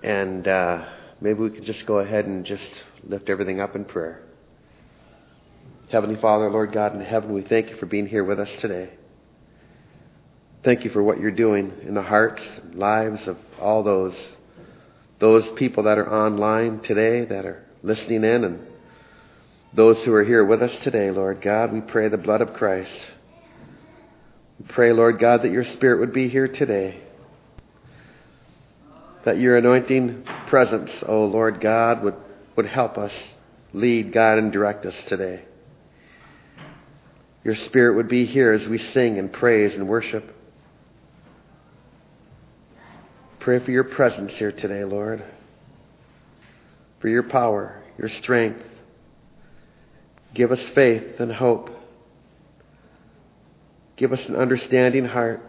And maybe we could just go ahead and just lift everything up in prayer. Heavenly Father, Lord God in heaven, we thank you for being here with us today. Thank you for what you're doing in the hearts and lives of all those people that are online today, that are listening in, and those who are here with us today, Lord God. We pray the blood of Christ. We pray, Lord God, that your Spirit would be here today. That your anointing presence, oh Lord God, would help us lead, guide, and direct us today. Your Spirit would be here as we sing and praise and worship. Pray for your presence here today, Lord. For your power, your strength. Give us faith and hope. Give us an understanding heart.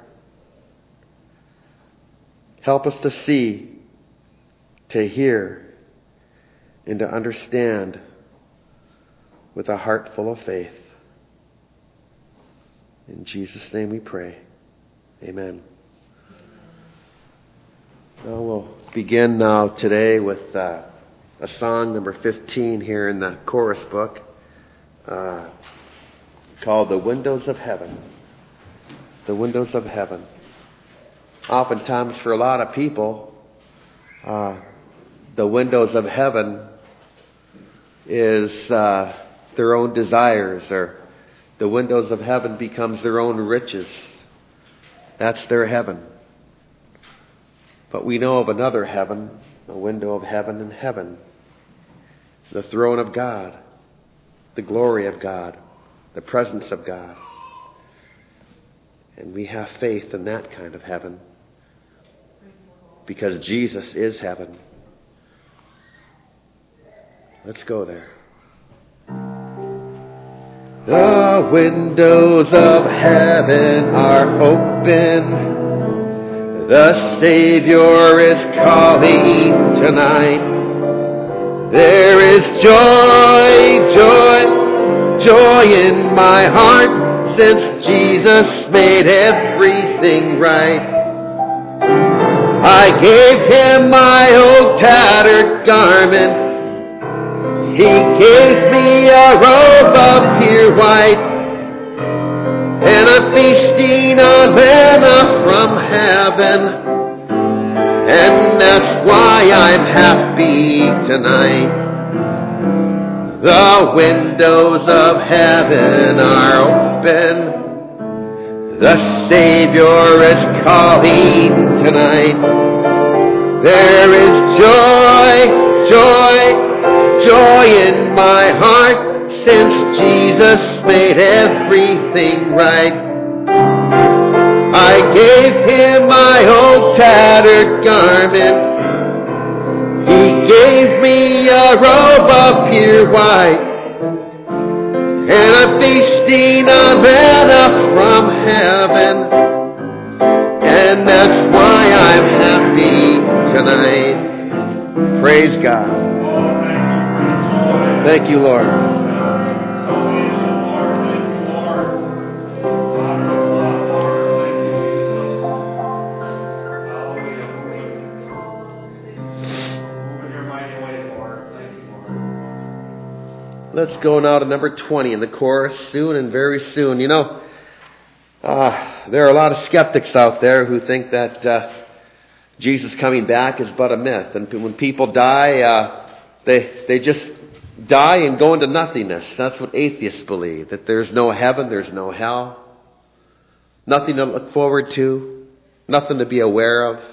Help us to see, to hear, and to understand with a heart full of faith. In Jesus' name we pray. Amen. Now we'll begin now today with a song number 15 here in the chorus book called The Windows of Heaven. The Windows of Heaven. Oftentimes for a lot of people, the windows of heaven is their own desires, or the windows of heaven becomes their own riches. That's their heaven. But we know of another heaven, a window of heaven in heaven. The throne of God, the glory of God, the presence of God. And we have faith in that kind of heaven because Jesus is heaven. Let's go there. The windows of heaven are open. The Savior is calling tonight. There is joy, joy, joy in my heart since Jesus made everything right. I gave him my old tattered garment. He gave me a robe of pure white. And I'm feasting on manna from heaven. And that's why I'm happy tonight. The windows of heaven are open. The Savior is calling tonight. There is joy, joy, joy in my heart. Since Jesus made everything right. I gave him my old tattered garment. He gave me a robe of pure white. And I'm feasting on manna from heaven. And that's why I'm happy tonight. Praise God. Thank you, Lord. Let's go now to number 20 in the chorus, soon and very soon. You know, there are a lot of skeptics out there who think that Jesus coming back is but a myth. And when people die, they just die and go into nothingness. That's what atheists believe, that there's no heaven, there's no hell, nothing to look forward to, nothing to be aware of.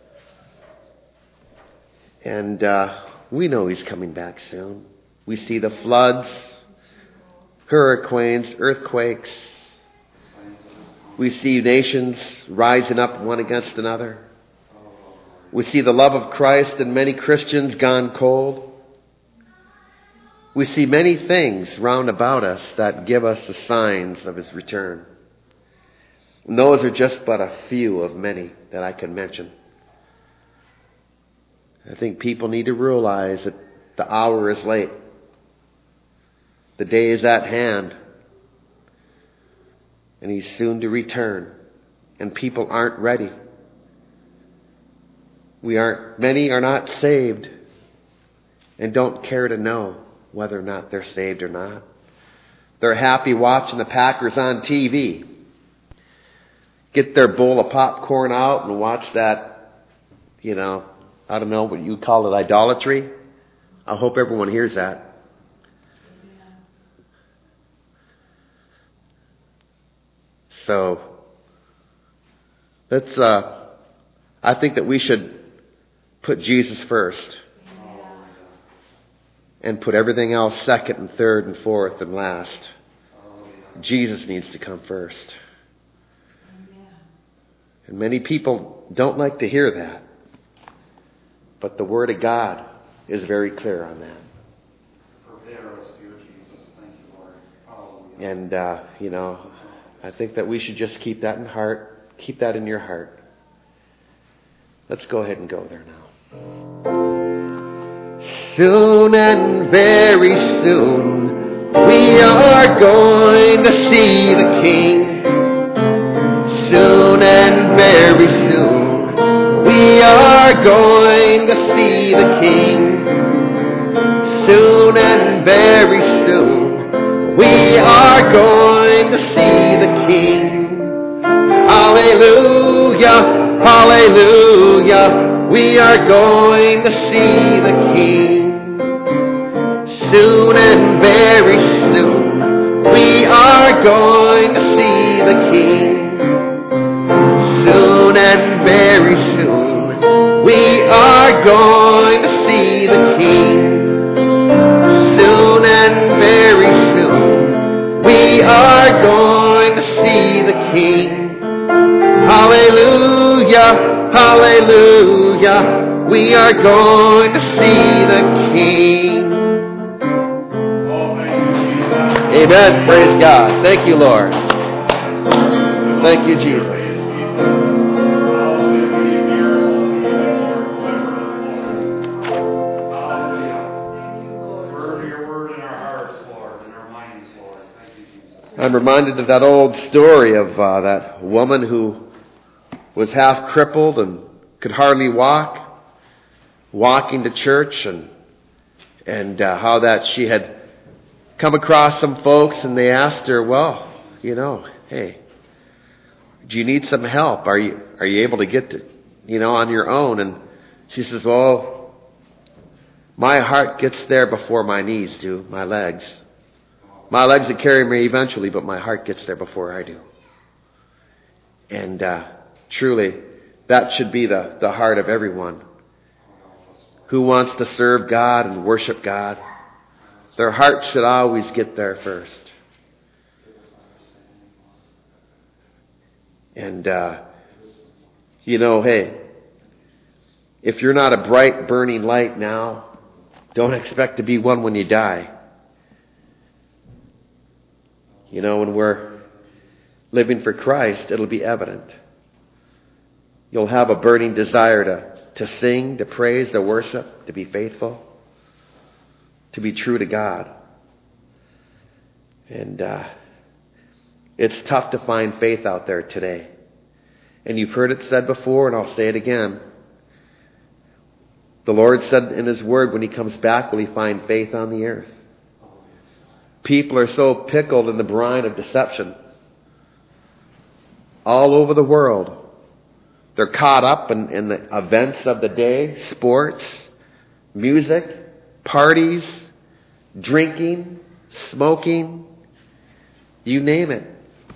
And we know he's coming back soon. We see the floods, hurricanes, earthquakes. We see nations rising up one against another. We see the love of Christ in many Christians gone cold. We see many things round about us that give us the signs of his return. And those are just but a few of many that I can mention. I think people need to realize that the hour is late. The day is at hand. And he's soon to return. And people aren't ready. Many are not saved and don't care to know whether or not they're saved or not. They're happy watching the Packers on TV. Get their bowl of popcorn out and watch that, I don't know what you call it, idolatry. I hope everyone hears that. So, I think that we should put Jesus first. And put everything else second and third and fourth and last. Jesus needs to come first. And many people don't like to hear that. But the Word of God is very clear on that. And, I think that we should just keep that in heart. Keep that in your heart. Let's go ahead and go there now. Soon and very soon we are going to see the King. Soon and very soon we are going to see the King. Soon and very soon we are going to see the King. Hallelujah, hallelujah, we are going to see the King. Soon and very soon we are going to see the King. Soon and very soon we are going to see the King. Soon and very soon we are going to see the King. Hallelujah, hallelujah, we are going to see the King. Amen. Praise God. Thank you, Lord. Thank you, Jesus. I'm reminded of that old story of that woman who was half crippled and could hardly walk, walking to church, and how that she had come across some folks and they asked her, well, hey, do you need some help? Are you able to get to, on your own? And she says, well, my heart gets there before my knees do, my legs. My legs will carry me eventually, but my heart gets there before I do. And truly, that should be the heart of everyone who wants to serve God and worship God. Their heart should always get there first. And, hey, if you're not a bright, burning light now, don't expect to be one when you die. When we're living for Christ, it'll be evident. You'll have a burning desire to sing, to praise, to worship, to be faithful, to be true to God. And it's tough to find faith out there today. And you've heard it said before, and I'll say it again. The Lord said in His Word, when He comes back, will He find faith on the earth? People are so pickled in the brine of deception all over the world. They're caught up in the events of the day, sports, music, parties, drinking, smoking, you name it.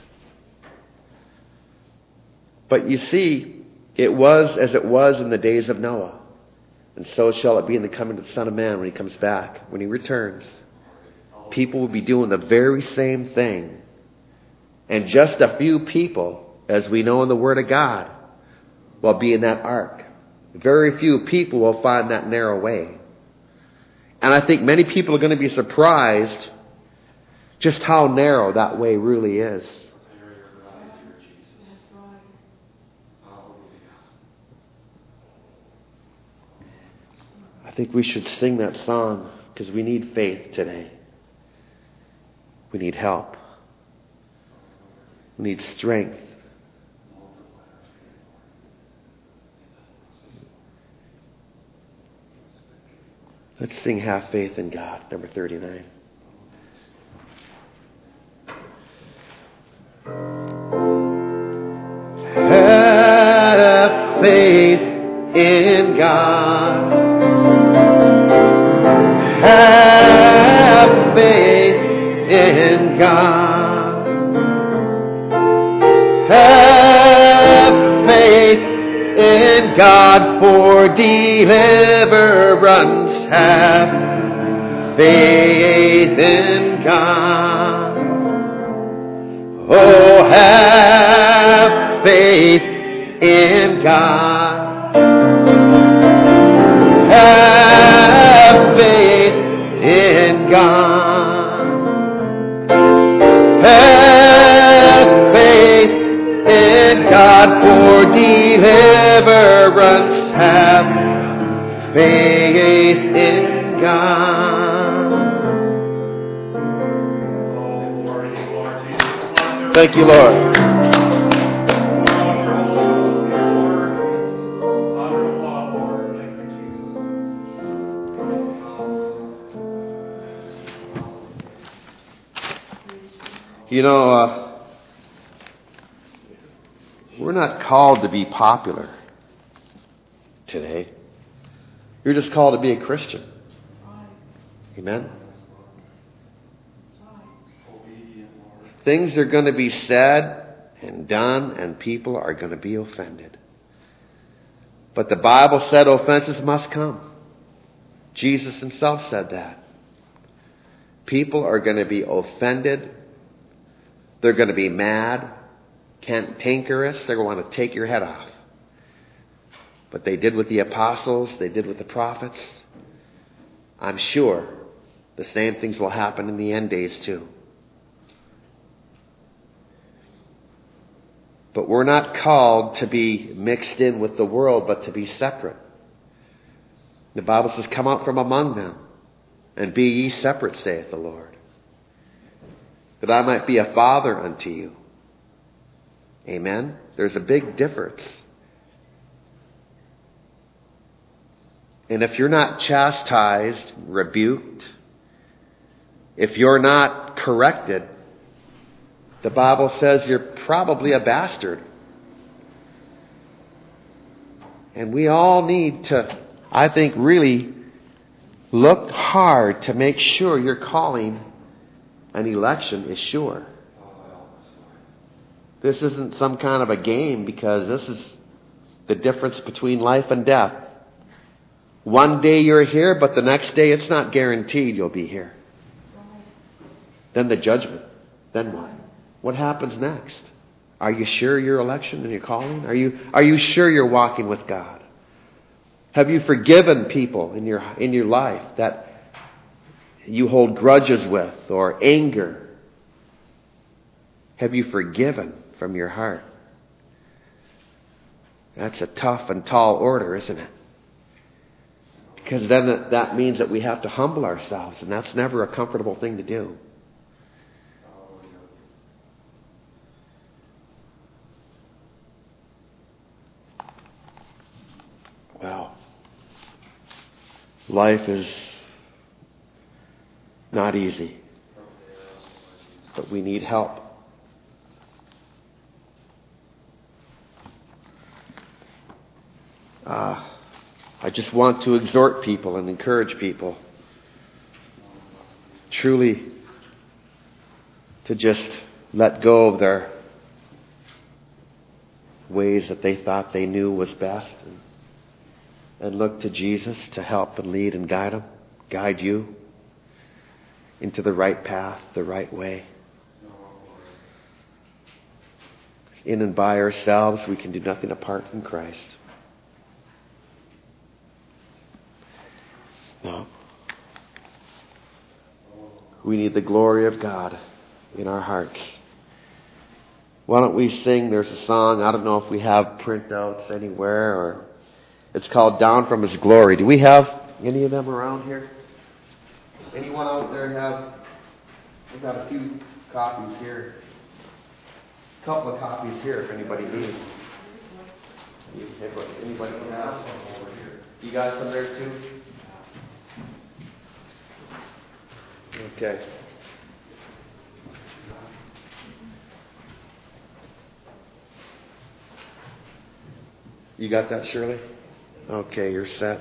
But you see, it was as it was in the days of Noah. And so shall it be in the coming of the Son of Man when He comes back, when He returns. People will be doing the very same thing. And just a few people, as we know in the Word of God, will be in that ark. Very few people will find that narrow way. And I think many people are going to be surprised just how narrow that way really is. I think we should sing that song because we need faith today. We need help. We need strength. Let's sing Have Faith in God, number 39. Have faith in God. Have faith in God. Have faith in God for deliverance. Have faith in God. Oh, have faith in God. Have faith in God. Have faith in God for deliverance. Have faith in God. Thank you, Lord. You know, we're not called to be popular today. You're just called to be a Christian. Amen? Things are going to be said and done, and people are going to be offended. But the Bible said offenses must come. Jesus himself said that. People are going to be offended. They're going to be mad, cantankerous. They're going to want to take your head off. But they did with the apostles. They did with the prophets. I'm sure the same things will happen in the end days too. But we're not called to be mixed in with the world, but to be separate. The Bible says, come out from among them and be ye separate, saith the Lord, that I might be a father unto you. Amen? There's a big difference. And if you're not chastised, rebuked, if you're not corrected, the Bible says you're probably a bastard. And we all need to, I think, really look hard to make sure your calling and election is sure. This isn't some kind of a game, because this is the difference between life and death. One day you're here, but the next day it's not guaranteed you'll be here. Then the judgment. Then what? What happens next? Are you sure your election and your calling? Are you sure you're walking with God? Have you forgiven people in your life that you hold grudges with, or anger? Have you forgiven from your heart? That's a tough and tall order, isn't it? Because then that means that we have to humble ourselves, and that's never a comfortable thing to do. Well, life is not easy, but we need help. I just want to exhort people and encourage people truly to just let go of their ways that they thought they knew was best, and look to Jesus to help and lead and guide you into the right path, the right way. In and by ourselves, we can do nothing apart from Christ. No. We need the glory of God in our hearts. Why don't we sing? There's a song, I don't know if we have printouts anywhere, or it's called Down from His Glory. Do we have any of them around here? Anyone out there have? We've got a few copies here. A couple of copies here if anybody needs. Anybody can have some over here. You got some there too? Okay. You got that, Shirley? Okay, you're set.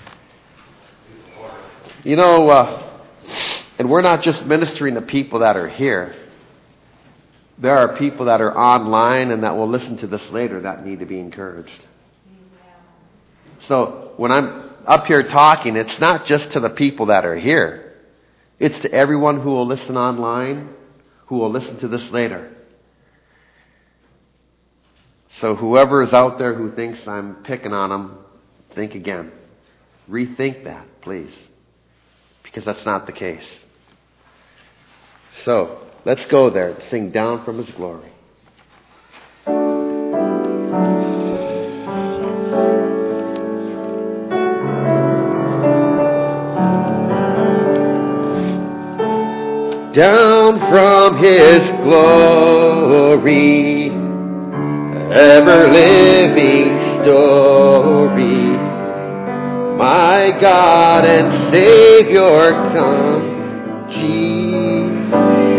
You know, and we're not just ministering to people that are here. There are people that are online and that will listen to this later that need to be encouraged. So when I'm up here talking, it's not just to the people that are here. It's to everyone who will listen online, who will listen to this later. So whoever is out there who thinks I'm picking on them, think again. Rethink that, please. Because that's not the case. So, let's go there and sing Down from His Glory. Down from His glory, ever-living story, my God and Savior come, Jesus,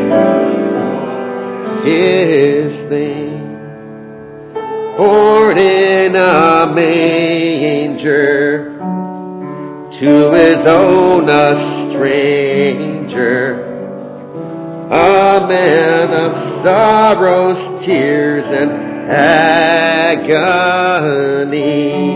His name, born in a manger, to His own a stranger, a man of sorrows, tears, and agony.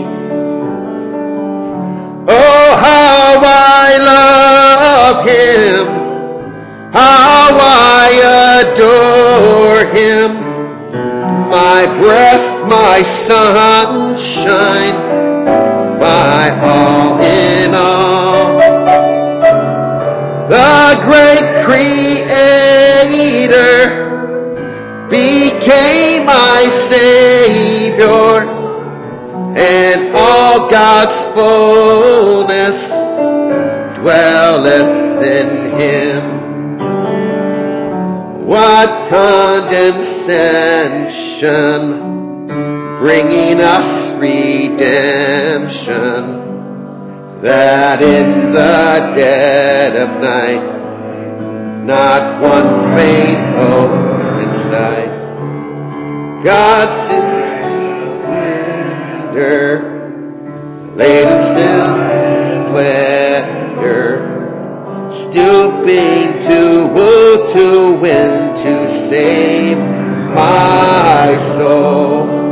Oh, how I love Him, how I adore Him, my breath, my sunshine, my all in all. The great Creator became my Savior, and all God's fullness dwelleth in Him. What condescension, bringing us redemption, that in the dead of night, not one faint hope in sight. God's splendor, laid in sin's splendor, stooping to woo, to win, to save my soul.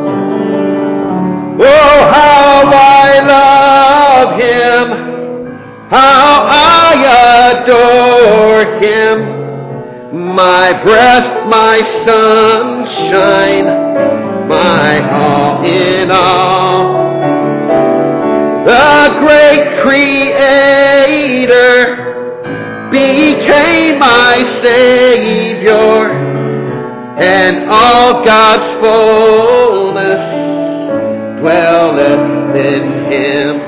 Oh, how I love Him, how I adore Him, my breath, my sunshine, my all in all. The great Creator became my Savior, and all God's fullness dwelleth in Him.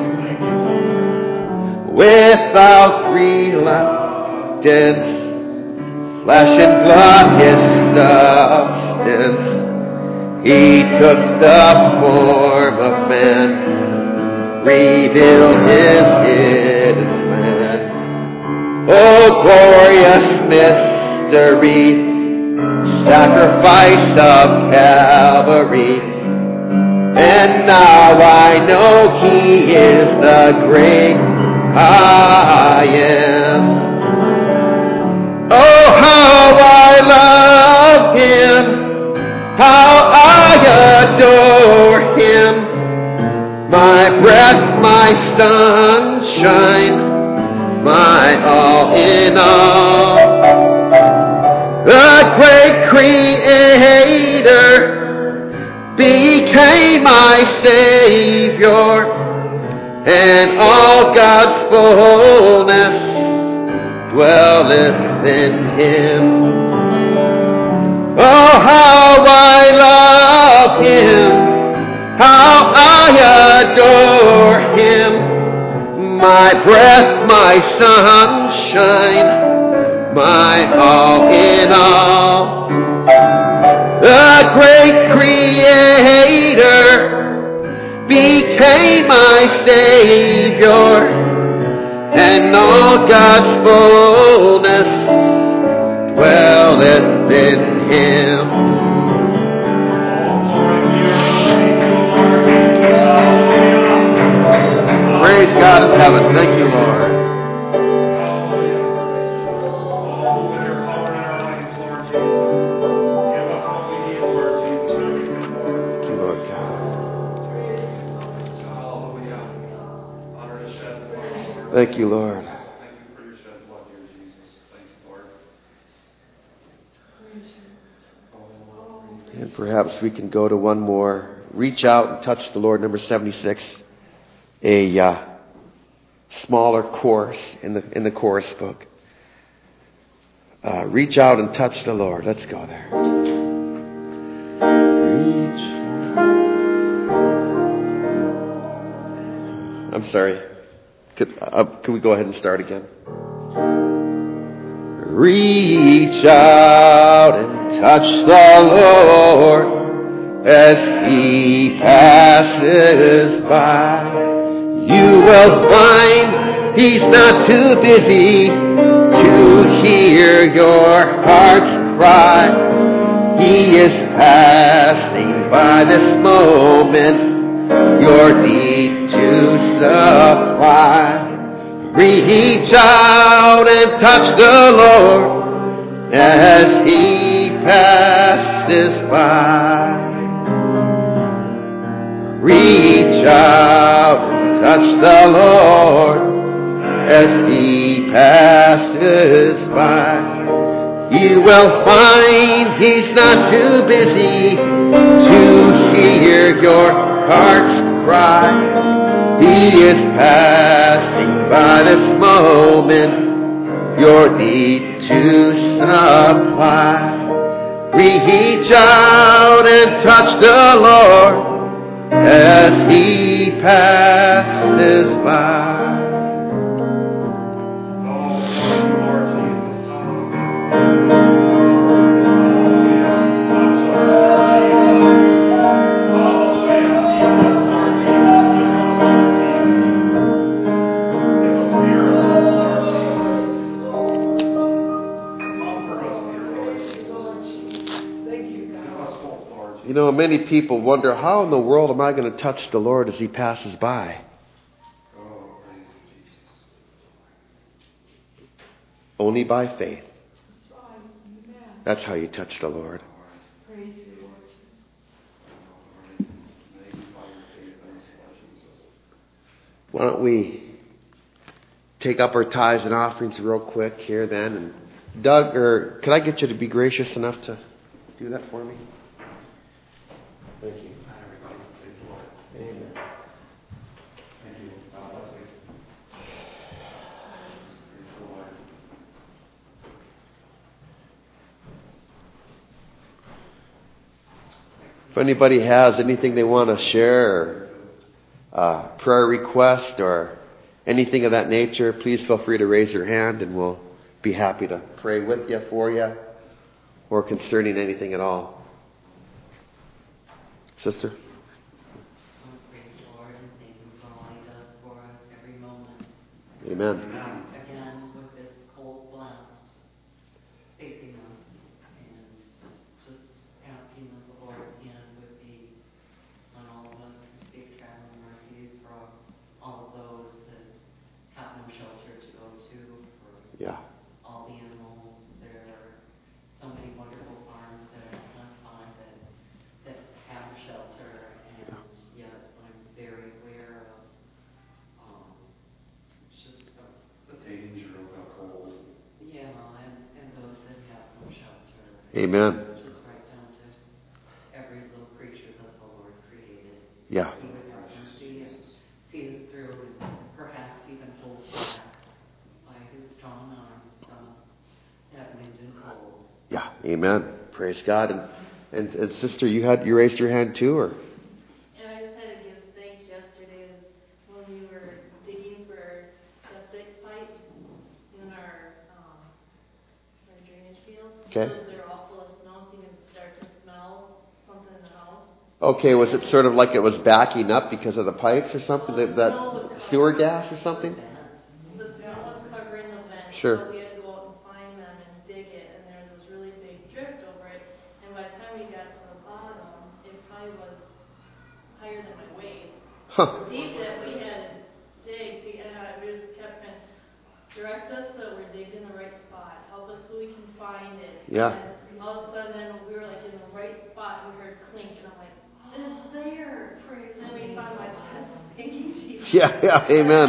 Without reluctance, flesh and blood His substance, He took the form of man, revealed His hidden plan. Oh, glorious mystery, sacrifice of Calvary. And now I know He is the great I am. Oh, how I love Him, how I adore Him, my breath, my sunshine, my all in all. The great Creator became my Savior, and all God's fullness dwelleth in Him. Oh, how I love Him, how I adore Him, my breath, my sunshine, my all in all. The great Creator became my Savior, and all God's fullness dwelleth in him. Praise God in heaven. Thank you, Lord. Thank you, Lord God. Thank you, Lord. And perhaps we can go to one more. Reach out and touch the Lord, number 76. A smaller chorus in the chorus book. Reach out and touch the Lord. Let's go there. Reach. I'm sorry. Could we go ahead and start again? Reach out and touch the Lord as he passes by. You will find he's not too busy to hear your heart's cry. He is passing by this moment, your need to supply. Reach out and touch the Lord as he passes by. Reach out and touch the Lord as he passes by. You will find he's not too busy to hear your heart's cry. He is passing by this moment, your need to supply. Reach out and touch the Lord as he passes by. You know, many people wonder, how in the world am I going to touch the Lord as he passes by? Only by faith. That's how you touch the Lord. Why don't we take up our tithes and offerings real quick here then. And Doug, or could I get you to be gracious enough to do that for me? Thank you. Amen. Thank you. God bless you. If anybody has anything they want to share, or prayer request, or anything of that nature, please feel free to raise your hand and we'll be happy to pray with you, for you, or concerning anything at all. Sister? Praise the Lord and thank him for all he does for us every moment. Amen. Again, with this cold blast facing us, and just asking that the Lord's hand would be on all of us and speak traveling mercies for all of those that have no shelter to go to, for all the animals. There are so many wonderful farms that are not fine that have shelter, and yet I'm very aware of just The danger of the cold. and those that have no shelter. Amen. Just right down to every little creature that the Lord created. Yeah. He would have mercy and see us through, and perhaps even hold back by his strong arm that wind and cold. Yeah. Amen. Praise God. And sister, you raised your hand too, or? And I just had to give thanks yesterday when we were digging for septic pipes in our drainage field. Okay. So they're all full of snow, so you can start to smell something in the house. Okay, was it sort of like it was backing up because of the pipes or something? That sewer gas or something? The Sure. So we had to go out and find them and dig it, and there was this really big drift over it. And by the time we got to the bottom, it probably was higher than my waist. Huh. Deep that we had to dig, and we just kept saying, direct us so we're digged in the right spot. Help us so we can find it. Yeah. And all of a sudden, then we were like in the right spot, and we heard clink, and I'm like, it's there. And then we found my bottom. Thank you, Jesus. Yeah,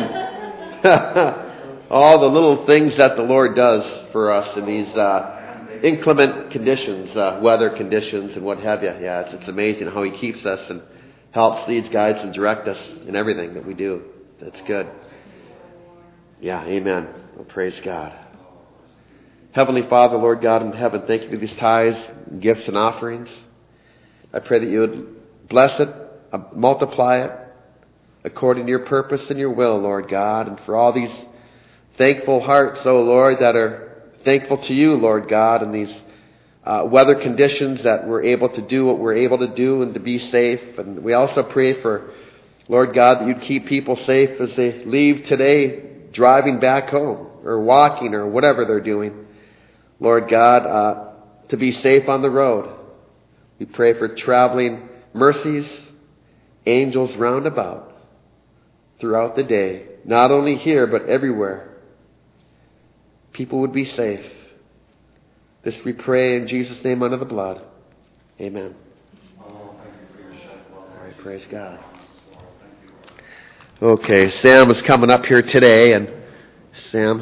amen. All the little things that the Lord does for us in these inclement conditions, weather conditions and what have you. Yeah, it's amazing how He keeps us and helps, leads, guides, and directs us in everything that we do. That's good. Yeah, amen. Well, praise God. Heavenly Father, Lord God in heaven, thank you for these tithes, gifts, and offerings. I pray that you would bless it, multiply it, according to your purpose and your will, Lord God. And for all these thankful hearts, oh Lord, that are thankful to you, Lord God, in these weather conditions, that we're able to do what we're able to do and to be safe. And we also pray for, Lord God, that you'd keep people safe as they leave today, driving back home or walking or whatever they're doing. Lord God, to be safe on the road. We pray for traveling mercies, angels round about throughout the day, not only here but everywhere. People would be safe. This we pray in Jesus' name under the blood. Amen. Oh, thank you for your shed blood. All right, praise God. Okay, Sam is coming up here today, and Sam.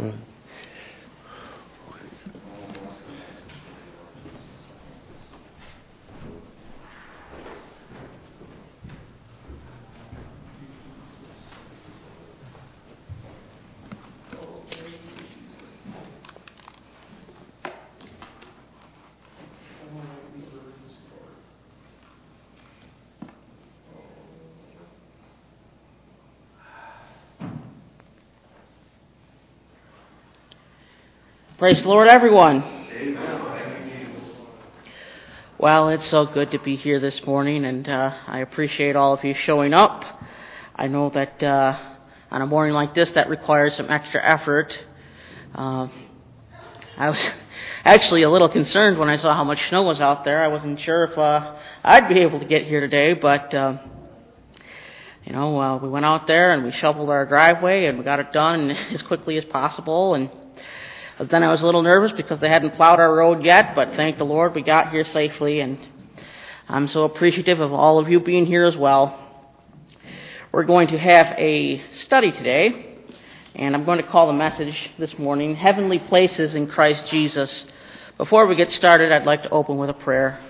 Praise the Lord, everyone. Amen. Thank you, Jesus. Well, it's so good to be here this morning, and I appreciate all of you showing up. I know that on a morning like this, that requires some extra effort. I was actually a little concerned when I saw how much snow was out there. I wasn't sure if I'd be able to get here today, but we went out there and we shoveled our driveway and we got it done as quickly as possible. And then I was a little nervous because they hadn't plowed our road yet, but thank the Lord we got here safely, and I'm so appreciative of all of you being here as well. We're going to have a study today, and I'm going to call the message this morning, Heavenly Places in Christ Jesus. Before we get started, I'd like to open with a prayer.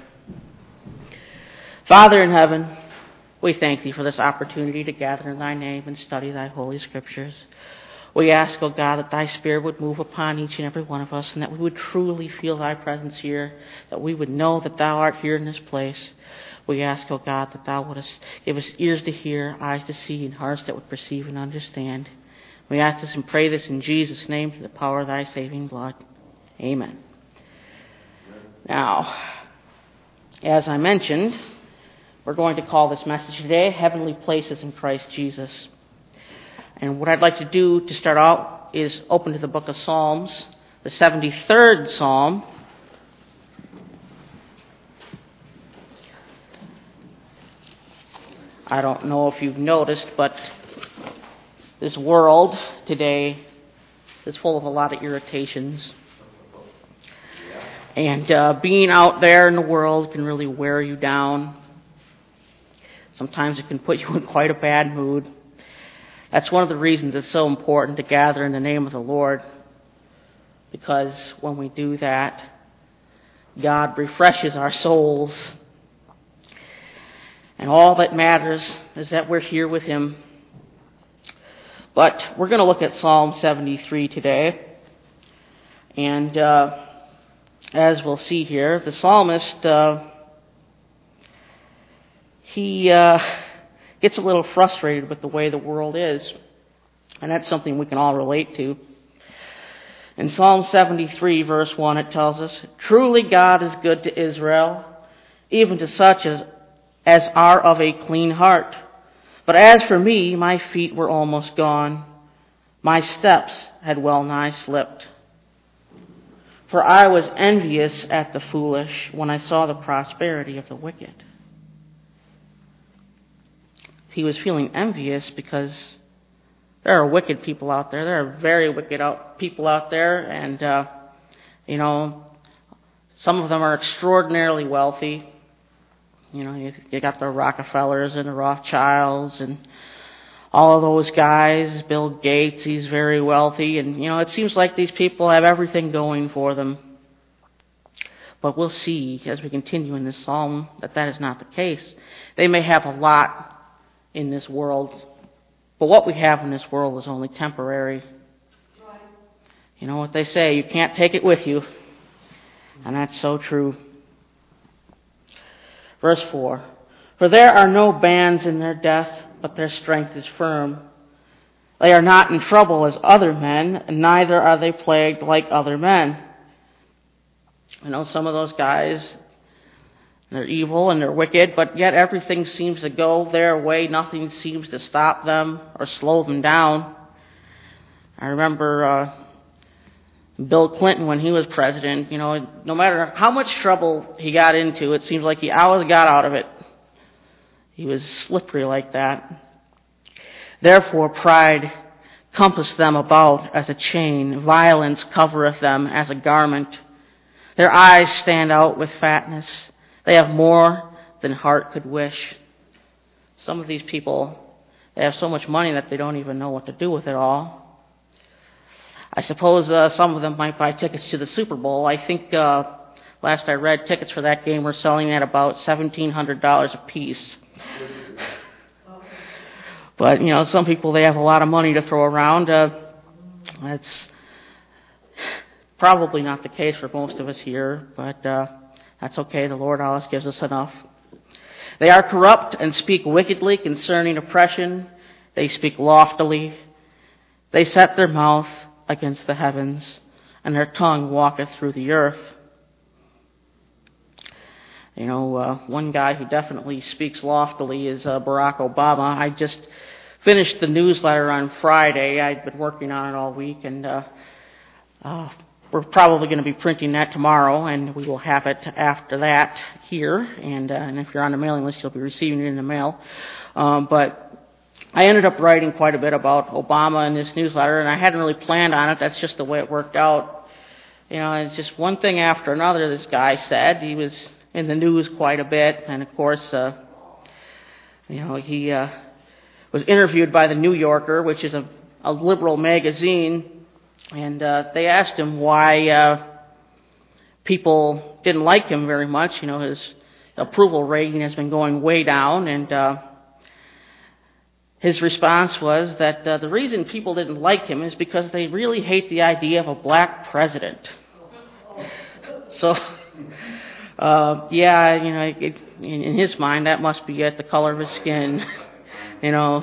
Father in heaven, we thank thee for this opportunity to gather in thy name and study thy holy scriptures. We ask, O God, that thy Spirit would move upon each and every one of us, and that we would truly feel thy presence here, that we would know that thou art here in this place. We ask, O God, that thou wouldest give us ears to hear, eyes to see, and hearts that would perceive and understand. We ask this and pray this in Jesus' name through the power of thy saving blood. Amen. Now, as I mentioned, we're going to call this message today, Heavenly Places in Christ Jesus. And what I'd like to do to start out is open to the book of Psalms, the 73rd Psalm. I don't know if you've noticed, but this world today is full of a lot of irritations. And being out there in the world can really wear you down. Sometimes it can put you in quite a bad mood. That's one of the reasons it's so important to gather in the name of the Lord, because when we do that, God refreshes our souls. And all that matters is that we're here with Him. But we're going to look at Psalm 73 today. And as we'll see here, the psalmist, he gets a little frustrated with the way the world is. And that's something we can all relate to. In Psalm 73, verse 1, it tells us, "Truly God is good to Israel, even to such as are of a clean heart. But as for me, my feet were almost gone. my steps had well nigh slipped. For I was envious at the foolish when I saw the prosperity of the wicked. He was feeling envious because there are wicked people out there. There are very wicked people out there, and, some of them are extraordinarily wealthy. You got the Rockefellers and the Rothschilds and all of those guys. Bill Gates, he's very wealthy. And, it seems like these people have everything going for them. But we'll see as we continue in this psalm that is not the case. They may have a lot in this world, but what we have in this world is only temporary. Right. You know what they say, you can't take it with you. And that's so true. Verse 4, for there are no bands in their death, but their strength is firm. They are not in trouble as other men, and neither are they plagued like other men. Some of those guys, they're evil and they're wicked, but yet everything seems to go their way. Nothing seems to stop them or slow them down. I remember Bill Clinton, when he was president, no matter how much trouble he got into, it seems like he always got out of it. He was slippery like that. Therefore pride compasseth them about as a chain, violence covereth them as a garment. Their eyes stand out with fatness. They have more than heart could wish. Some of these people, they have so much money that they don't even know what to do with it all. I suppose some of them might buy tickets to the Super Bowl. I think last I read, tickets for that game were selling at about $1,700 a piece. But, some people, they have a lot of money to throw around. That's probably not the case for most of us here, but that's okay. The Lord always gives us enough. They are corrupt and speak wickedly concerning oppression. They speak loftily. They set their mouth against the heavens, and their tongue walketh through the earth. One guy who definitely speaks loftily is Barack Obama. I just finished the newsletter on Friday. I'd been working on it all week, and we're probably going to be printing that tomorrow, and we will have it after that here. And if you're on the mailing list, you'll be receiving it in the mail. But I ended up writing quite a bit about Obama in this newsletter, and I hadn't really planned on it. That's just the way it worked out. It's just one thing after another this guy said. He was in the news quite a bit, and of course, he was interviewed by the New Yorker, which is a liberal magazine, and they asked him why people didn't like him very much. His approval rating has been going way down, and his response was that the reason people didn't like him is because they really hate the idea of a black president. So, in his mind, that must be it, the color of his skin. The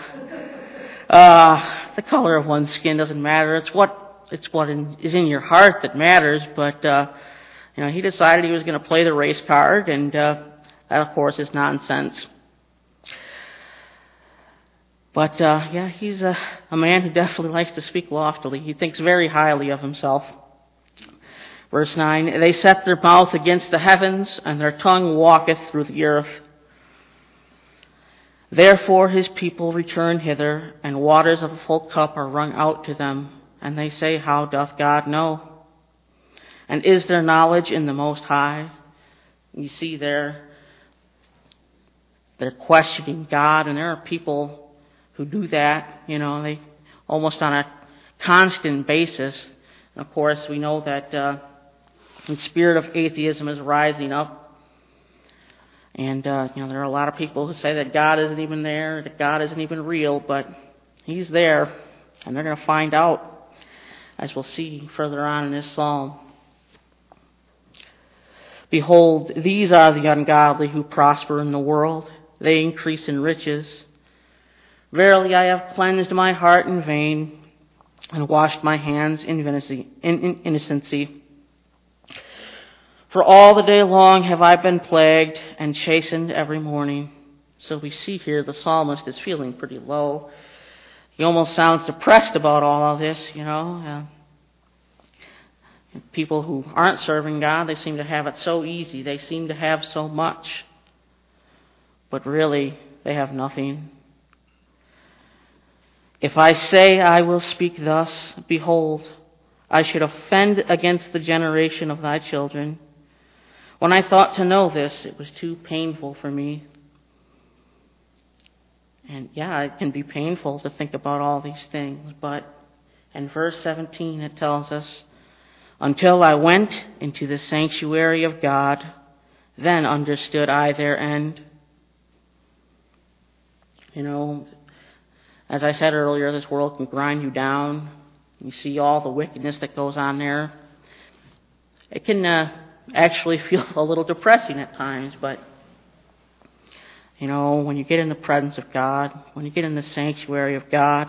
color of one's skin doesn't matter. It's what is in your heart that matters. But he decided he was going to play the race card, and that, of course, is nonsense. But he's a man who definitely likes to speak loftily. He thinks very highly of himself. Verse 9, they set their mouth against the heavens, and their tongue walketh through the earth. Therefore his people return hither, and waters of a full cup are wrung out to them. And they say, how doth God know? And is there knowledge in the Most High? You see they're questioning God, and there are people who do that, they almost on a constant basis. And of course, we know that the spirit of atheism is rising up. And, there are a lot of people who say that God isn't even there, that God isn't even real, but He's there. And they're going to find out, as we'll see further on in this psalm. Behold, these are the ungodly who prosper in the world. They increase in riches. Verily, I have cleansed my heart in vain, and washed my hands in innocency. For all the day long have I been plagued and chastened every morning. So we see here the psalmist is feeling pretty low. He almost sounds depressed about all of this, you know. People who aren't serving God, they seem to have it so easy. They seem to have so much. But really, they have nothing. If I say I will speak thus, behold, I should offend against the generation of thy children. When I thought to know this, it was too painful for me. And yeah, it can be painful to think about all these things, but in verse 17 it tells us, until I went into the sanctuary of God, then understood I their end. You know, as I said earlier, this world can grind you down. You see all the wickedness that goes on there. It can actually feel a little depressing at times, but you know, when you get in the presence of God, when you get in the sanctuary of God,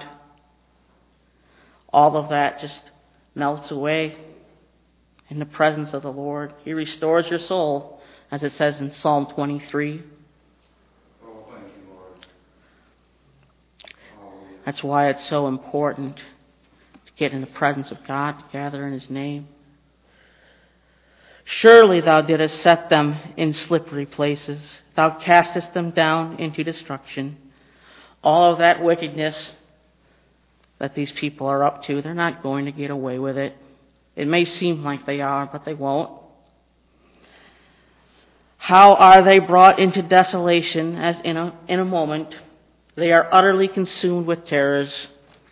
all of that just melts away in the presence of the Lord. He restores your soul, as it says in Psalm 23. Oh, thank you, Lord. Hallelujah. That's why it's so important to get in the presence of God, to gather in His name. Surely thou didst set them in slippery places. Thou castest them down into destruction. All of that wickedness that these people are up to, they're not going to get away with it. It may seem like they are, but they won't. How are they brought into desolation as in a moment? They are utterly consumed with terrors.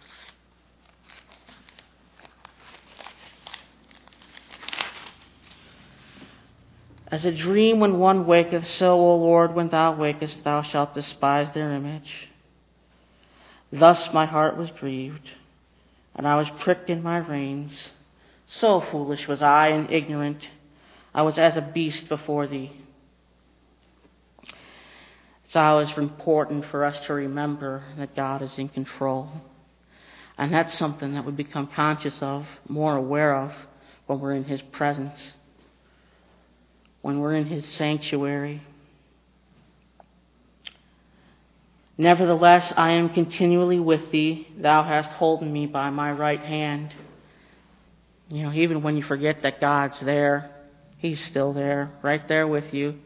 As a dream when one waketh, so, O Lord, when thou wakest, thou shalt despise their image. Thus my heart was grieved, and I was pricked in my reins. So foolish was I and ignorant. I was as a beast before thee. It's always important for us to remember that God is in control. And that's something that we become conscious of, more aware of, when we're in His presence, when we're in His sanctuary. Nevertheless, I am continually with thee. Thou hast holden me by my right hand. You know, even when you forget that God's there, He's still there, right there with you.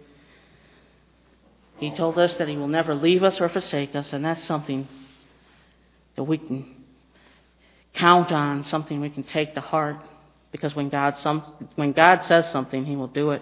He told us that He will never leave us or forsake us, and that's something that we can count on, something we can take to heart, because when God says something, He will do it.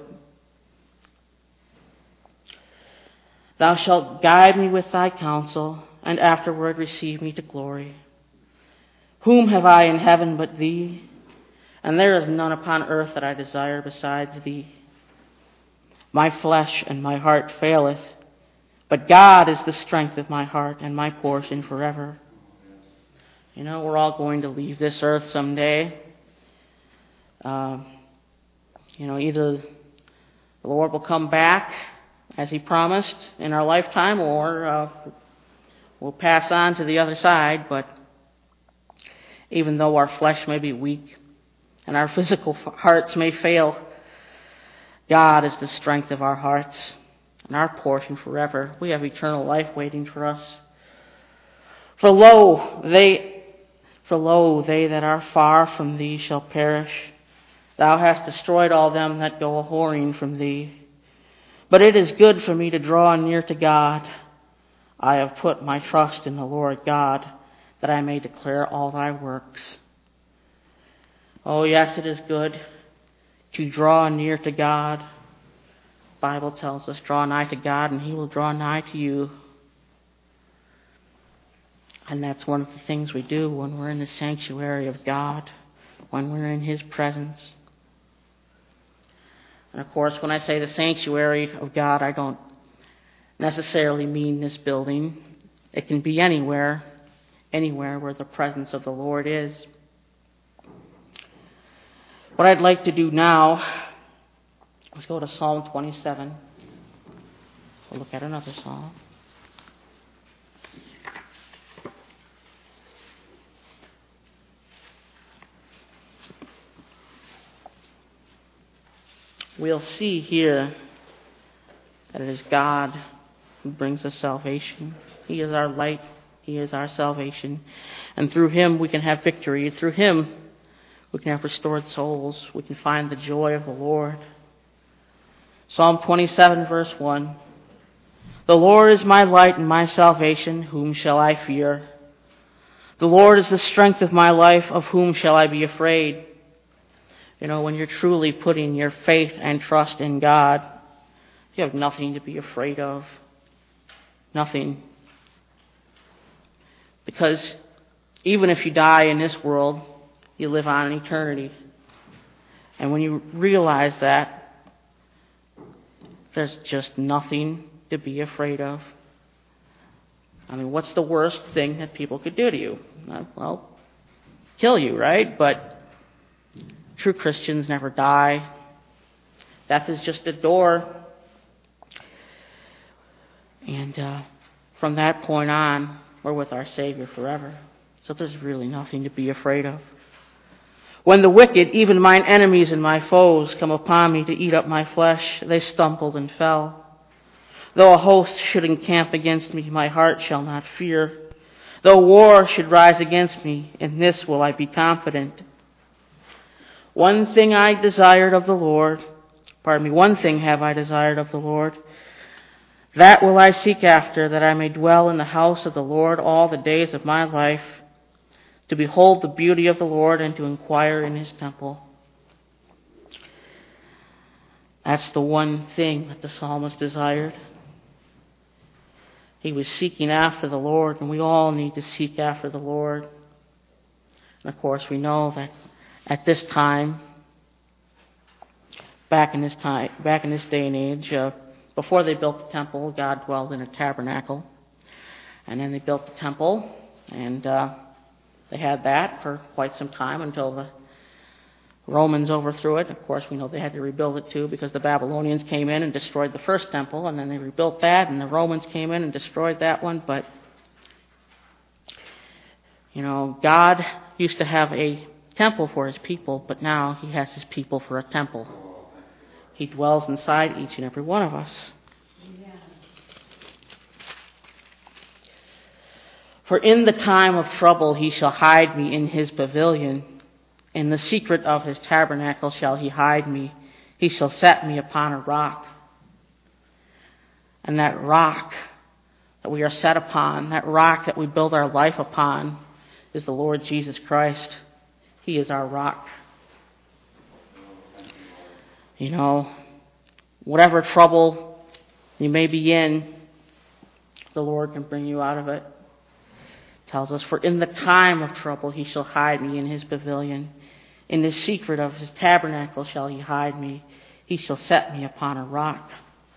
Thou shalt guide me with thy counsel, and afterward receive me to glory. Whom have I in heaven but thee? And there is none upon earth that I desire besides thee. My flesh and my heart faileth, but God is the strength of my heart and my portion forever. You know, we're all going to leave this earth someday. Either the Lord will come back as He promised in our lifetime, or we'll pass on to the other side. But even though our flesh may be weak and our physical hearts may fail, God is the strength of our hearts and our portion forever. We have eternal life waiting for us. For lo, they that are far from thee shall perish. Thou hast destroyed all them that go a-whoring from thee. But it is good for me to draw near to God. I have put my trust in the Lord God, that I may declare all thy works. Oh, yes, it is good to draw near to God. The Bible tells us, draw nigh to God, and He will draw nigh to you. And that's one of the things we do when we're in the sanctuary of God, when we're in His presence. And of course, when I say the sanctuary of God, I don't necessarily mean this building. It can be anywhere where the presence of the Lord is. What I'd like to do now is go to Psalm 27. We'll look at another psalm. We'll see here that it is God who brings us salvation. He is our light. He is our salvation. And through Him we can have victory. Through Him we can have restored souls. We can find the joy of the Lord. Psalm 27, verse 1. The Lord is my light and my salvation. Whom shall I fear? The Lord is the strength of my life. Of whom shall I be afraid? You know, when you're truly putting your faith and trust in God, you have nothing to be afraid of. Nothing. Because even if you die in this world, you live on in eternity. And when you realize that, there's just nothing to be afraid of. I mean, what's the worst thing that people could do to you? Well, kill you, right? But true Christians never die. Death is just a door. And from that point on, we're with our Savior forever. So there's really nothing to be afraid of. When the wicked, even mine enemies and my foes, come upon me to eat up my flesh, they stumbled and fell. Though a host should encamp against me, my heart shall not fear. Though war should rise against me, in this will I be confident. One thing have I desired of the Lord, that will I seek after, that I may dwell in the house of the Lord all the days of my life, to behold the beauty of the Lord and to inquire in His temple. That's the one thing that the psalmist desired. He was seeking after the Lord, and we all need to seek after the Lord. And of course, we know that at this time, back in this day and age, before they built the temple, God dwelled in a tabernacle. And then they built the temple, and they had that for quite some time until the Romans overthrew it. Of course, we know they had to rebuild it too, because the Babylonians came in and destroyed the first temple, and then they rebuilt that, and the Romans came in and destroyed that one. But, you know, God used to have a temple for His people, but now He has His people for a temple. He dwells inside each and every one of us. For in the time of trouble He shall hide me in His pavilion. In the secret of His tabernacle shall He hide me. He shall set me upon a rock. And that rock that we are set upon, that rock that we build our life upon, is the Lord Jesus Christ. He is our rock. You know, whatever trouble you may be in, the Lord can bring you out of it. It tells us, for in the time of trouble He shall hide me in His pavilion. In the secret of His tabernacle shall He hide me. He shall set me upon a rock.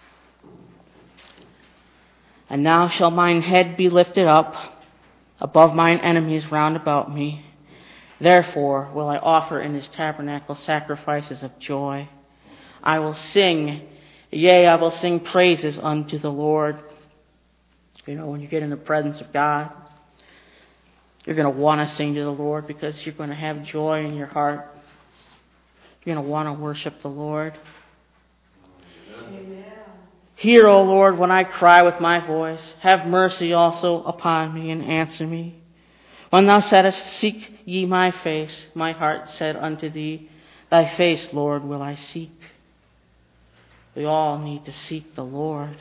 And now shall mine head be lifted up above mine enemies round about me. Therefore will I offer in His tabernacle sacrifices of joy. I will sing, yea, I will sing praises unto the Lord. You know, when you get in the presence of God, you're going to want to sing to the Lord, because you're going to have joy in your heart. You're going to want to worship the Lord. Amen. Hear, O Lord, when I cry with my voice. Have mercy also upon me and answer me. When Thou saidst, seek ye my face, my heart said unto Thee, Thy face, Lord, will I seek. We all need to seek the Lord.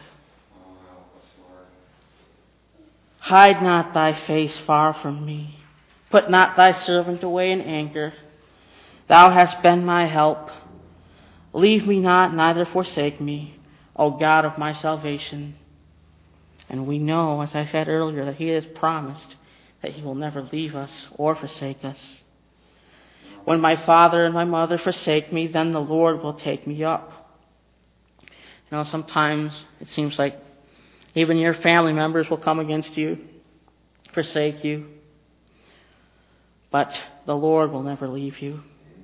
Hide not Thy face far from me. Put not Thy servant away in anger. Thou hast been my help. Leave me not, neither forsake me, O God of my salvation. And we know, as I said earlier, that He has promised that He will never leave us or forsake us. When my father and my mother forsake me, then the Lord will take me up. You know, sometimes it seems like even your family members will come against you, forsake you. But the Lord will never leave you.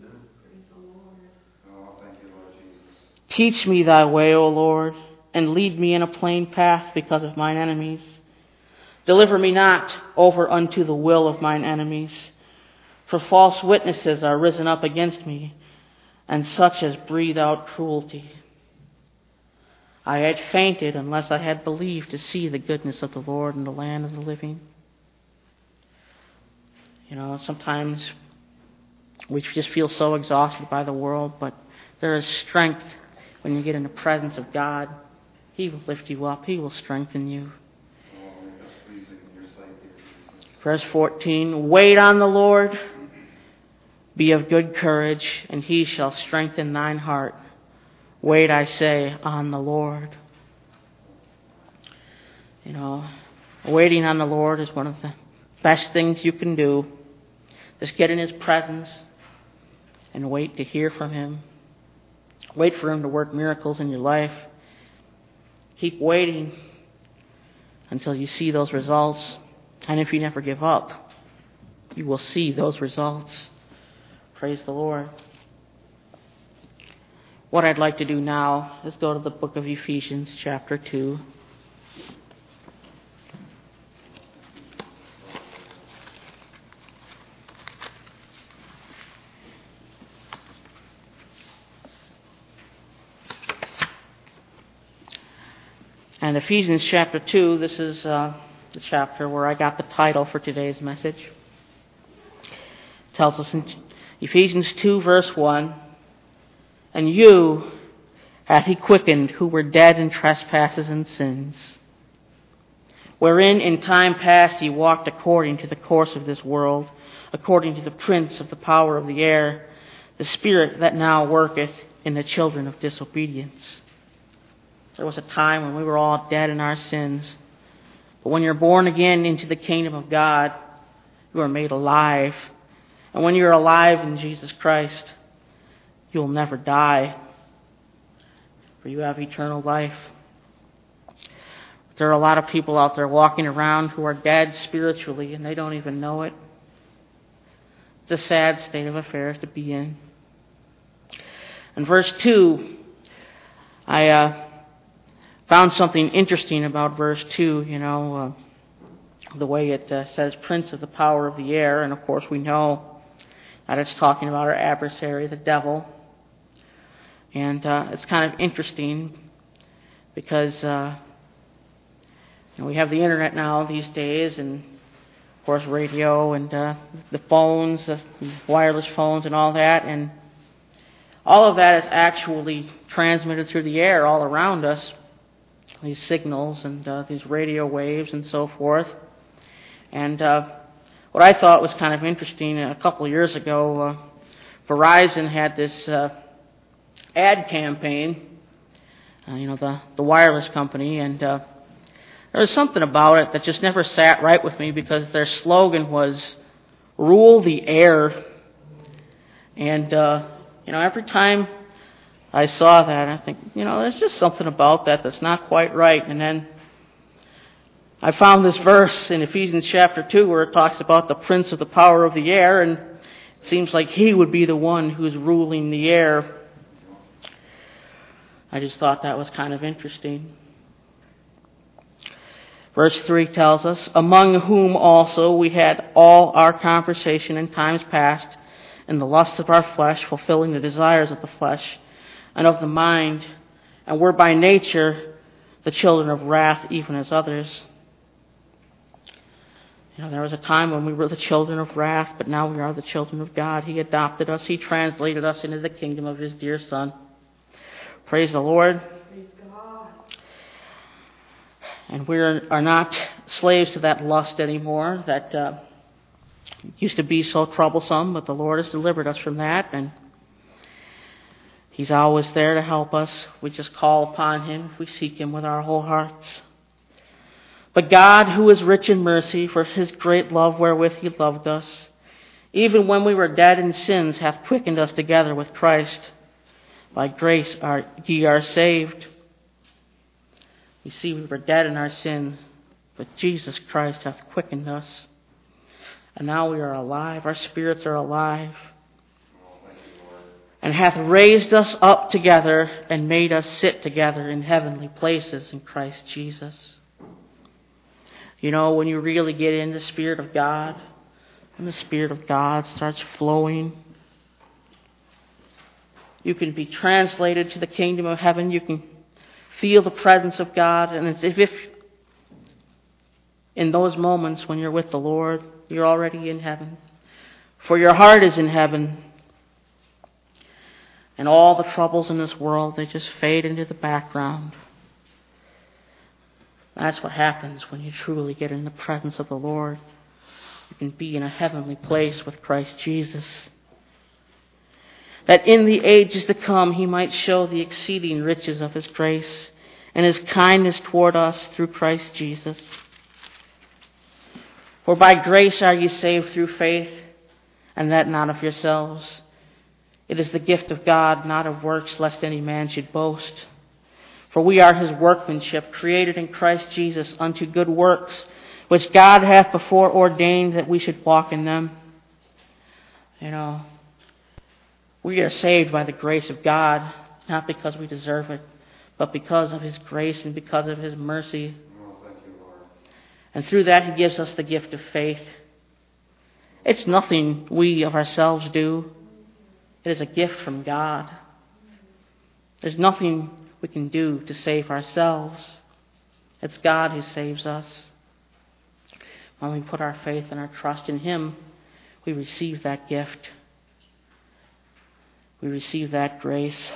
Teach me Thy way, O Lord, and lead me in a plain path because of mine enemies. Deliver me not over unto the will of mine enemies, for false witnesses are risen up against me, and such as breathe out cruelty. I had fainted unless I had believed to see the goodness of the Lord in the land of the living. Sometimes we just feel so exhausted by the world, but there is strength when you get in the presence of God. He will lift you up. He will strengthen you. Verse 14, wait on the Lord, be of good courage, and he shall strengthen thine heart. Wait, I say, on the Lord. Waiting on the Lord is one of the best things you can do. Just get in his presence and wait to hear from him. Wait for him to work miracles in your life. Keep waiting until you see those results. And if you never give up, you will see those results. Praise the Lord. What I'd like to do now is go to the book of Ephesians, chapter 2. And Ephesians chapter 2, this is the chapter where I got the title for today's message. It tells us in Ephesians 2, verse 1, and you hath he quickened who were dead in trespasses and sins, wherein in time past ye walked according to the course of this world, according to the prince of the power of the air, the spirit that now worketh in the children of disobedience. There was a time when we were all dead in our sins. But when you're born again into the kingdom of God, you are made alive. And when you're alive in Jesus Christ, you'll never die, for you have eternal life. There are a lot of people out there walking around who are dead spiritually, and they don't even know it. It's a sad state of affairs to be in. In verse 2, I found something interesting about verse 2, the way it says prince of the power of the air. And of course we know that it's talking about our adversary, the devil. And it's kind of interesting because we have the internet now these days, and of course radio and the phones, the wireless phones and all that. And all of that is actually transmitted through the air all around us. These signals and these radio waves and so forth. And what I thought was kind of interesting, a couple of years ago, Verizon had this ad campaign, the wireless company, and there was something about it that just never sat right with me, because their slogan was, rule the air. And, every time I saw that, I think, there's just something about that that's not quite right. And then I found this verse in Ephesians chapter 2 where it talks about the prince of the power of the air, and it seems like he would be the one who's ruling the air. I just thought that was kind of interesting. Verse 3 tells us, among whom also we had all our conversation in times past, in the lust of our flesh, fulfilling the desires of the flesh and of the mind, and were by nature the children of wrath, even as others. There was a time when we were the children of wrath, but now we are the children of God. He adopted us. He translated us into the kingdom of his dear Son. Praise the Lord. Praise God. And we are not slaves to that lust anymore that used to be so troublesome, but the Lord has delivered us from that, and he's always there to help us. We just call upon him if we seek him with our whole hearts. But God, who is rich in mercy, for his great love wherewith he loved us, even when we were dead in sins, hath quickened us together with Christ. By grace ye are saved. You see, we were dead in our sins, but Jesus Christ hath quickened us. And now we are alive. Our spirits are alive. And hath raised us up together and made us sit together in heavenly places in Christ Jesus. When you really get in the Spirit of God, when the Spirit of God starts flowing, you can be translated to the kingdom of heaven. You can feel the presence of God. And it's as if in those moments when you're with the Lord, you're already in heaven. For your heart is in heaven. And all the troubles in this world, they just fade into the background. That's what happens when you truly get in the presence of the Lord. You can be in a heavenly place with Christ Jesus. That in the ages to come he might show the exceeding riches of his grace and his kindness toward us through Christ Jesus. For by grace are ye saved through faith, and that not of yourselves. It is the gift of God, not of works, lest any man should boast. For we are his workmanship, created in Christ Jesus unto good works, which God hath before ordained that we should walk in them. We are saved by the grace of God, not because we deserve it, but because of his grace and because of his mercy. Oh, thank you, Lord. And through that he gives us the gift of faith. It's nothing we of ourselves do. It is a gift from God. There's nothing we can do to save ourselves. It's God who saves us. When we put our faith and our trust in him, we receive that gift. We receive that grace.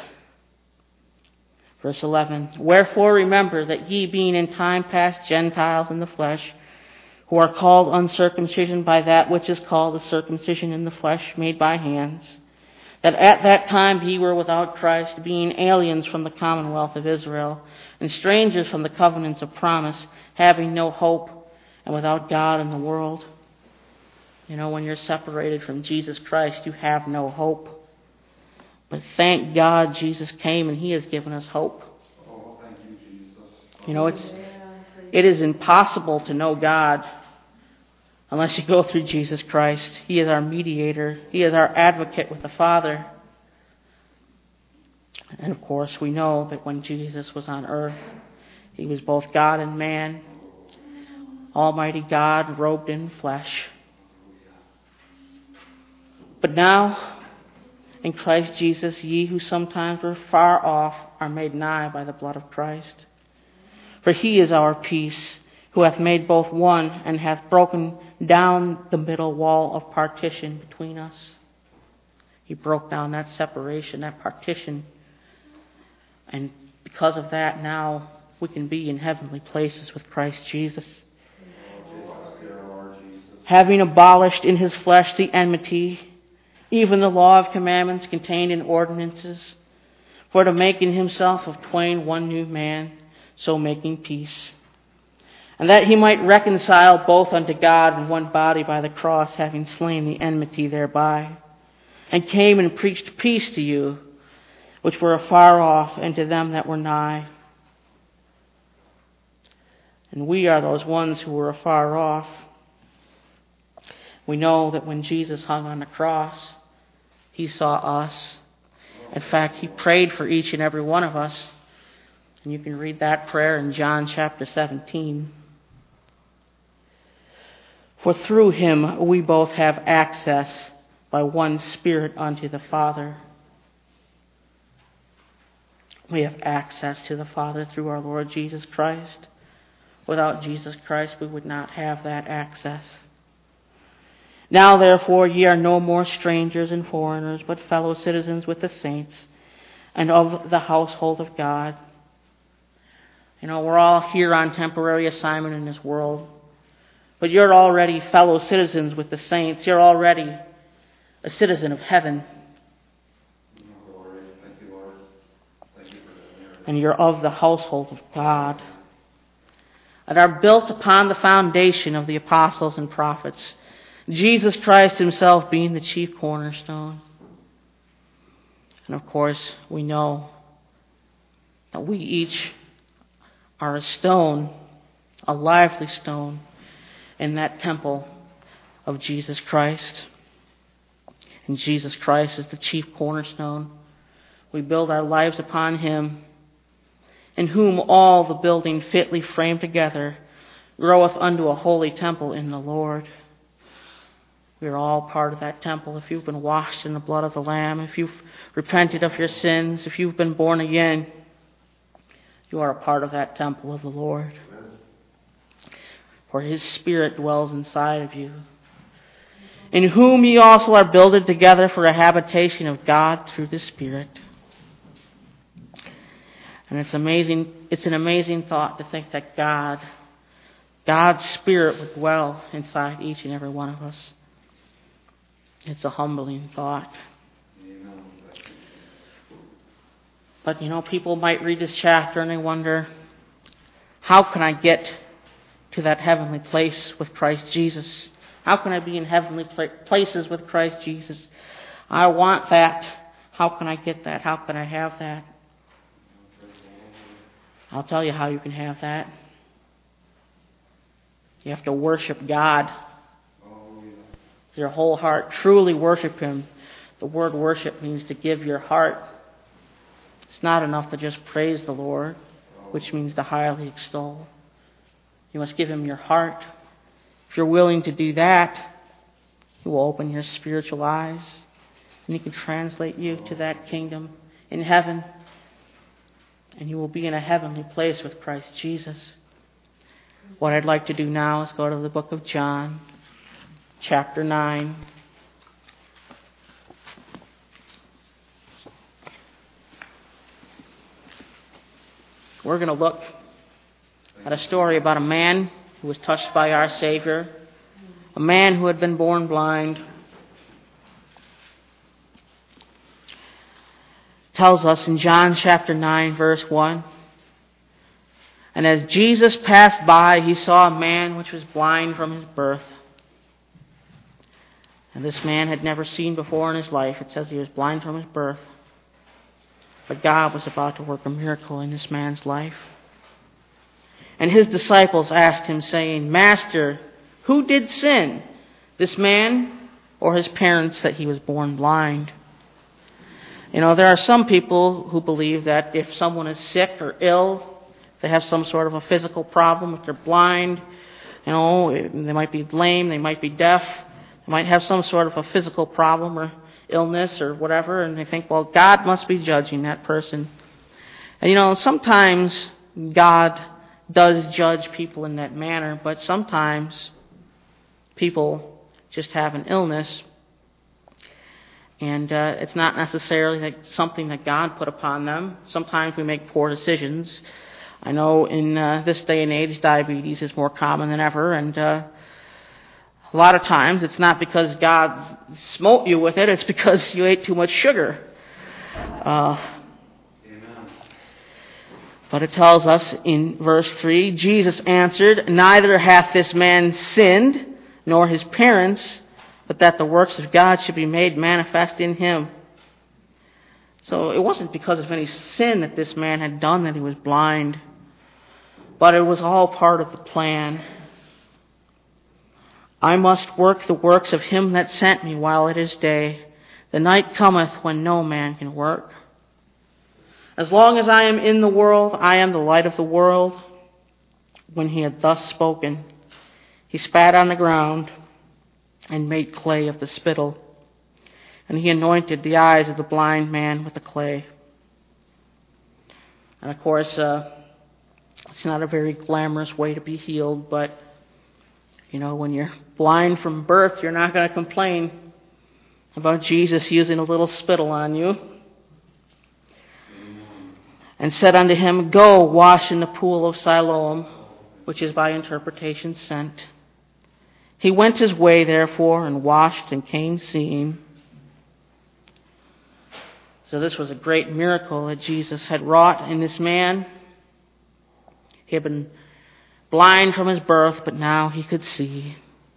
Verse 11, wherefore remember that ye being in time past Gentiles in the flesh, who are called uncircumcision by that which is called the circumcision in the flesh made by hands, that at that time ye were without Christ, being aliens from the commonwealth of Israel, and strangers from the covenants of promise, having no hope, and without God in the world. When you're separated from Jesus Christ, you have no hope. But thank God Jesus came and he has given us hope. Oh, thank you, Jesus. It is impossible to know God unless you go through Jesus Christ. He is our mediator. He is our advocate with the Father. And of course, we know that when Jesus was on earth, he was both God and man, Almighty God robed in flesh. But now, in Christ Jesus, ye who sometimes were far off are made nigh by the blood of Christ. For he is our peace, who hath made both one, and hath broken down the middle wall of partition between us. He broke down that separation, that partition. And because of that, now we can be in heavenly places with Christ Jesus. Having abolished in his flesh the enmity, even the law of commandments contained in ordinances, for to make in himself of twain one new man, so making peace. And that he might reconcile both unto God in one body by the cross, having slain the enmity thereby, and came and preached peace to you, which were afar off, and to them that were nigh. And we are those ones who were afar off. We know that when Jesus hung on the cross, he saw us. In fact, he prayed for each and every one of us. And you can read that prayer in John chapter 17. For through him we both have access by one Spirit unto the Father. We have access to the Father through our Lord Jesus Christ. Without Jesus Christ, we would not have that access. Now, therefore, ye are no more strangers and foreigners, but fellow citizens with the saints, and of the household of God. We're all here on temporary assignment in this world, but you're already fellow citizens with the saints. You're already a citizen of heaven. Thank you, Lord. Thank you for that. And you're of the household of God, and are built upon the foundation of the apostles and prophets, Jesus Christ himself being the chief cornerstone. And of course, we know that we each are a stone, a lively stone, in that temple of Jesus Christ. And Jesus Christ is the chief cornerstone. We build our lives upon him, in whom all the building fitly framed together groweth unto a holy temple in the Lord. We are all part of that temple. If you've been washed in the blood of the Lamb, if you've repented of your sins, if you've been born again, you are a part of that temple of the Lord. For his Spirit dwells inside of you. in whom ye also are builded together for a habitation of God through the Spirit. And it's an amazing thought to think that God's Spirit would dwell inside each and every one of us. It's a humbling thought. But people might read this chapter and they wonder, how can I get to that heavenly place with Christ Jesus? How can I be in heavenly places with Christ Jesus? I want that. How can I get that? How can I have that? I'll tell you how you can have that. You have to worship God. Your whole heart. Truly worship Him. The word worship means to give your heart. It's not enough to just praise the Lord, which means to highly extol. You must give Him your heart. If you're willing to do that, He will open your spiritual eyes, and He can translate you to that kingdom in heaven, and you will be in a heavenly place with Christ Jesus. What I'd like to do now is go to the book of John, chapter 9. We're going to look at a story about a man who was touched by our Savior, a man who had been born blind. It tells us in John chapter 9, verse 1, and as Jesus passed by, he saw a man which was blind from his birth. And this man had never seen before in his life. It says he was blind from his birth. But God was about to work a miracle in this man's life. And his disciples asked him, saying, Master, who did sin, this man or his parents, that he was born blind? There are some people who believe that if someone is sick or ill, they have some sort of a physical problem, if they're blind, they might be lame, they might be deaf, they might have some sort of a physical problem or illness or whatever, and they think, well, God must be judging that person. And sometimes God does judge people in that manner, but sometimes people just have an illness, and it's not necessarily something that God put upon them. Sometimes we make poor decisions. I know in this day and age, diabetes is more common than ever, and a lot of times it's not because God smote you with it, it's because you ate too much sugar. But it tells us in verse 3, Jesus answered, Neither hath this man sinned, nor his parents, but that the works of God should be made manifest in him. So it wasn't because of any sin that this man had done that he was blind, but it was all part of the plan. I must work the works of him that sent me while it is day. The night cometh when no man can work. As long as I am in the world, I am the light of the world. When he had thus spoken, he spat on the ground and made clay of the spittle. And he anointed the eyes of the blind man with the clay. And of course, it's not a very glamorous way to be healed, but when you're blind from birth, you're not going to complain about Jesus using a little spittle on you. And said unto him, Go, wash in the pool of Siloam, which is by interpretation sent. He went his way, therefore, and washed and came seeing. So this was a great miracle that Jesus had wrought in this man. He had been blind from his birth, but now he could see.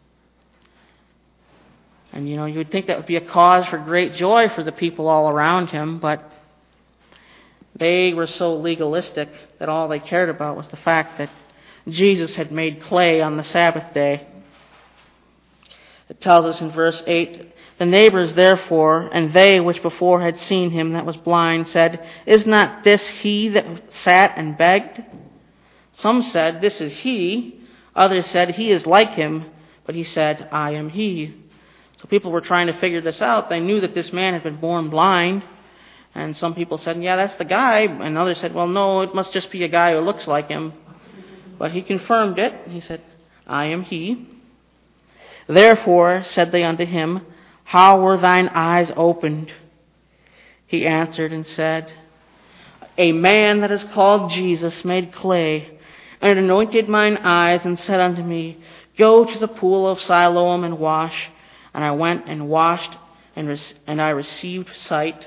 And you would think that would be a cause for great joy for the people all around him, but they were so legalistic that all they cared about was the fact that Jesus had made clay on the Sabbath day. It tells us in verse 8, The neighbors therefore, and they which before had seen him that was blind, said, Is not this he that sat and begged? Some said, This is he. Others said, He is like him. But he said, I am he. So people were trying to figure this out. They knew that this man had been born blind. And some people said, yeah, that's the guy. And others said, well, no, it must just be a guy who looks like him. But he confirmed it. He said, I am he. Therefore said they unto him, How were thine eyes opened? He answered and said, A man that is called Jesus made clay, and anointed mine eyes, and said unto me, Go to the pool of Siloam and wash. And I went and washed, and I received sight.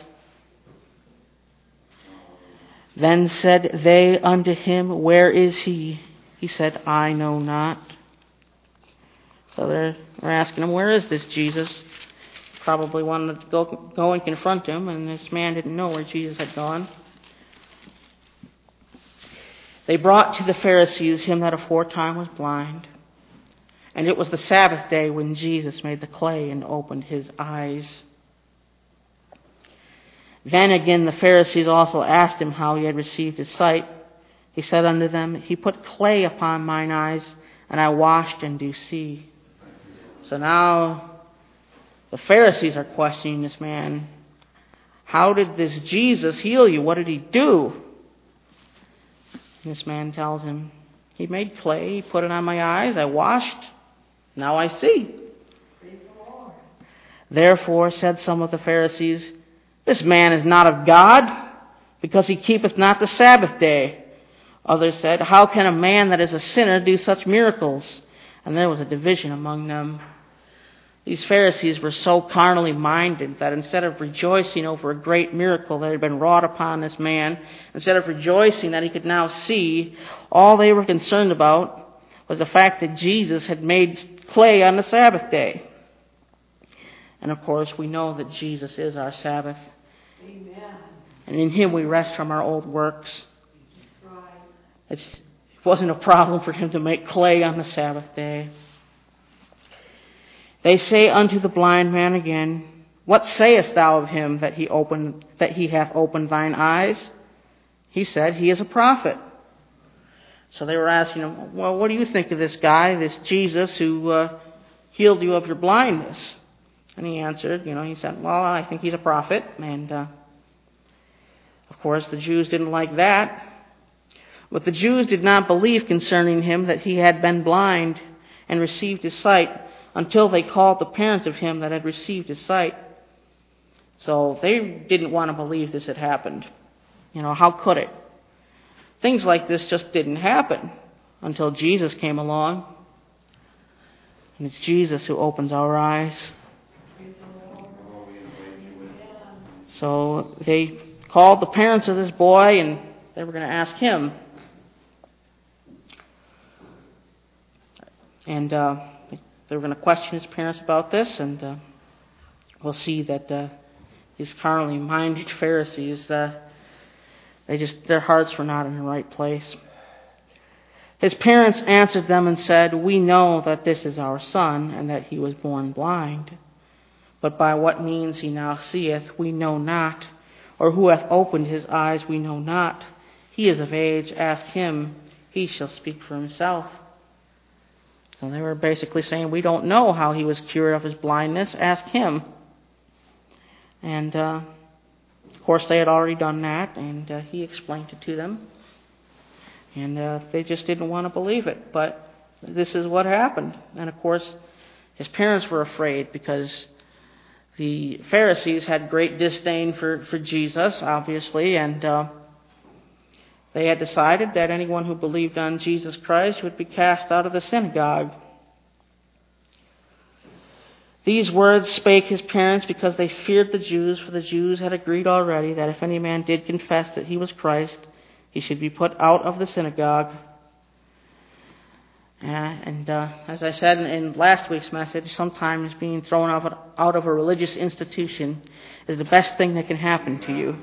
Then said they unto him, Where is he? He said, I know not. So they're asking him, Where is this Jesus? Probably wanted to go and confront him, and this man didn't know where Jesus had gone. They brought to the Pharisees him that aforetime was blind. And it was the Sabbath day when Jesus made the clay and opened his eyes. Then again the Pharisees also asked him how he had received his sight. He said unto them, He put clay upon mine eyes, and I washed and do see. So now the Pharisees are questioning this man. How did this Jesus heal you? What did he do? And this man tells him, He made clay, he put it on my eyes, I washed, now I see. Therefore said some of the Pharisees, This man is not of God, because he keepeth not the Sabbath day. Others said, How can a man that is a sinner do such miracles? And there was a division among them. These Pharisees were so carnally minded that instead of rejoicing over a great miracle that had been wrought upon this man, instead of rejoicing that he could now see, all they were concerned about was the fact that Jesus had made clay on the Sabbath day. And of course, we know that Jesus is our Sabbath. Amen. And in him we rest from our old works. Right. It wasn't a problem for him to make clay on the Sabbath day. They say unto the blind man again, What sayest thou of him that he hath opened thine eyes? He said, He is a prophet. So they were asking him, Well, what do you think of this guy, this Jesus who healed you of your blindness? And he answered, he said, Well, I think he's a prophet. And of course the Jews didn't like that. But the Jews did not believe concerning him that he had been blind and received his sight, until they called the parents of him that had received his sight. So they didn't want to believe this had happened. How could it? Things like this just didn't happen until Jesus came along. And it's Jesus who opens our eyes. So they called the parents of this boy, and they were going to ask him. And they were going to question his parents about this, and we'll see that these carnally minded Pharisees, their hearts were not in the right place. His parents answered them and said, We know that this is our son, and that he was born blind. But by what means he now seeth, we know not, or who hath opened his eyes, we know not. He is of age, ask him, he shall speak for himself. So they were basically saying, We don't know how he was cured of his blindness, ask him. And of course they had already done that, and he explained it to them. And they just didn't want to believe it. But this is what happened. And of course, his parents were afraid because the Pharisees had great disdain for Jesus, obviously, and they had decided that anyone who believed on Jesus Christ would be cast out of the synagogue. These words spake his parents because they feared the Jews, for the Jews had agreed already that if any man did confess that he was Christ, he should be put out of the synagogue. And as I said in last week's message, sometimes being thrown out of a religious institution is the best thing that can happen to you.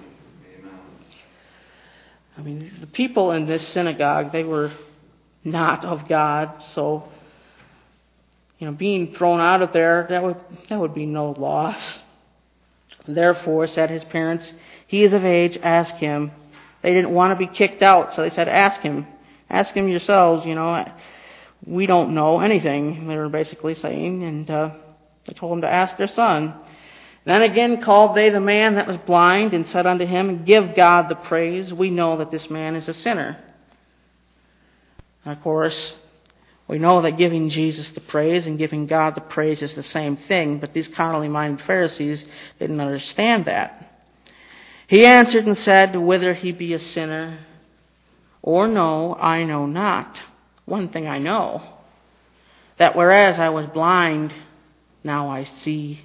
I mean, the people in this synagogue, they were not of God, so being thrown out of there, that would be no loss. Therefore, said his parents, He is of age, ask him. They didn't want to be kicked out, so they said, Ask him yourselves, we don't know anything, they were basically saying, and they told him to ask their son. Then again called they the man that was blind, and said unto him, Give God the praise, we know that this man is a sinner. And of course, We know that giving Jesus the praise and giving God the praise is the same thing, but these carnally minded Pharisees didn't understand that. He answered and said, whether he be a sinner or no, I know not. One thing I know, that whereas I was blind, now I see.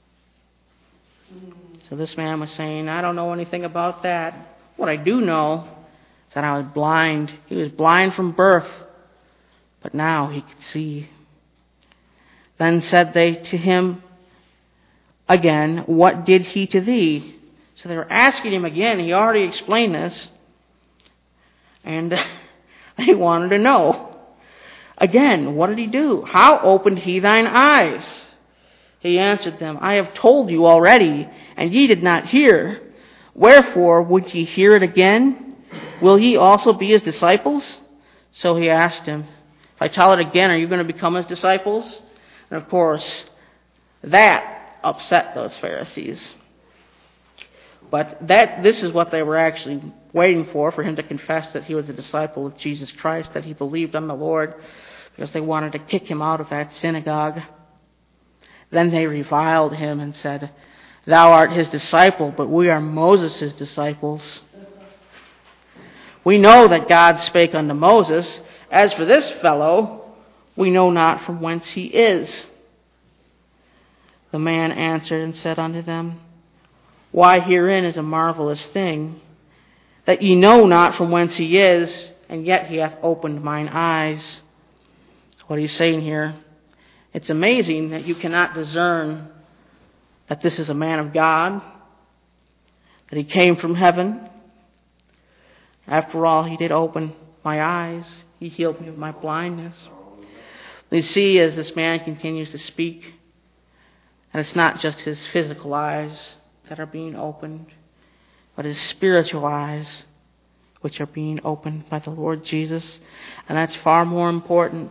So this man was saying, I don't know anything about that. What I do know is that I was blind. He was blind from birth, but now he could see. Then said they to him again, what did he to thee? So they were asking him again. He already explained this. And they wanted to know. Again, what did he do? How opened he thine eyes? He answered them, I have told you already, and ye did not hear. Wherefore would ye hear it again? Will ye also be his disciples? So he asked him, if I tell it again, are you going to become his disciples? And of course, that upset those Pharisees. But this is what they were actually waiting for him to confess that he was a disciple of Jesus Christ, that he believed on the Lord, because they wanted to kick him out of that synagogue. Then they reviled him and said, thou art his disciple, but we are Moses' disciples. We know that God spake unto Moses. As for this fellow, we know not from whence he is. The man answered and said unto them, why, herein is a marvelous thing, that ye know not from whence he is, and yet he hath opened mine eyes. So what he's saying here, it's amazing that you cannot discern that this is a man of God, that he came from heaven. After all, he did open my eyes. He healed me of my blindness. You see, as this man continues to speak, and it's not just his physical eyes that are being opened, but his spiritual eyes, which are being opened by the Lord Jesus. And that's far more important.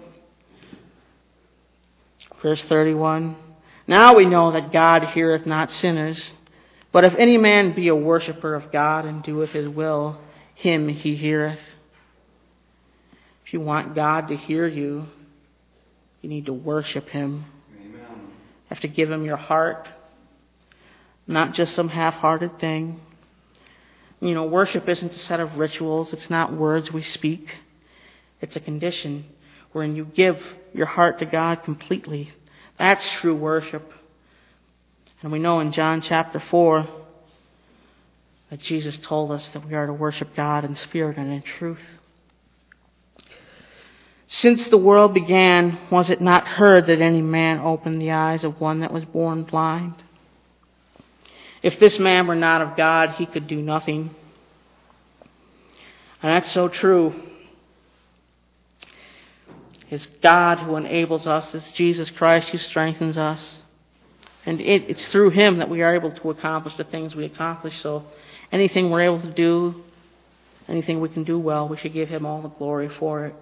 Verse 31, now we know that God heareth not sinners, but if any man be a worshipper of God and doeth his will, him he heareth. If you want God to hear you, you need to worship him. Amen. You have to give him your heart, not just some half-hearted thing. You know, worship isn't a set of rituals. It's not words we speak. It's a condition wherein you give your heart to God completely. That's true worship. And we know in John chapter 4 that Jesus told us that we are to worship God in spirit and in truth. Since the world began, was it not heard that any man opened the eyes of one that was born blind? If this man were not of God, he could do nothing. And that's so true. It's God who enables us. It's Jesus Christ who strengthens us. And it's through him that we are able to accomplish the things we accomplish. So anything we're able to do, anything we can do well, we should give him all the glory for it.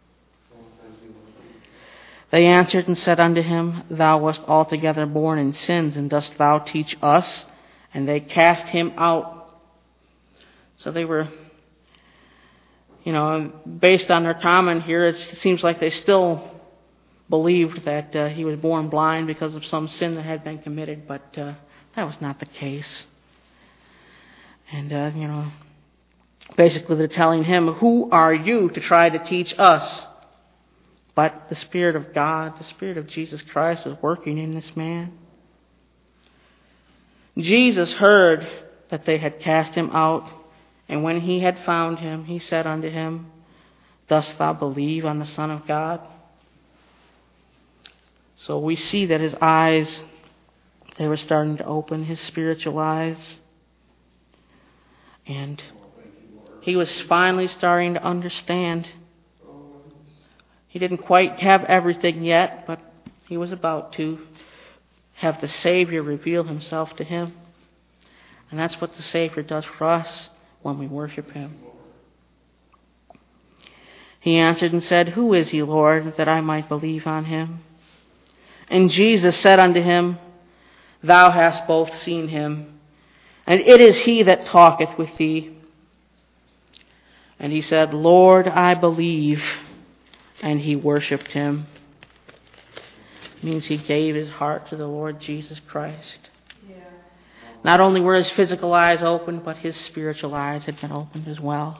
They answered and said unto him, thou wast altogether born in sins, and dost thou teach us? And they cast him out. So they were, based on their comment here, it seems like they still believed that he was born blind because of some sin that had been committed, but that was not the case. And, basically they're telling him, who are you to try to teach us? But the Spirit of God, the Spirit of Jesus Christ was working in this man. Jesus heard that they had cast him out, and when he had found him, he said unto him, dost thou believe on the Son of God? So we see that his eyes, they were starting to open, his spiritual eyes. And he was finally starting to understand. He didn't quite have everything yet, but he was about to have the Savior reveal himself to him. And that's what the Savior does for us when we worship him. He answered and said, who is he, Lord, that I might believe on him? And Jesus said unto him, thou hast both seen him, and it is he that talketh with thee. And he said, Lord, I believe. and he worshiped him. It means he gave his heart to the Lord Jesus Christ. Yeah. Not only were his physical eyes opened, but his spiritual eyes had been opened as well.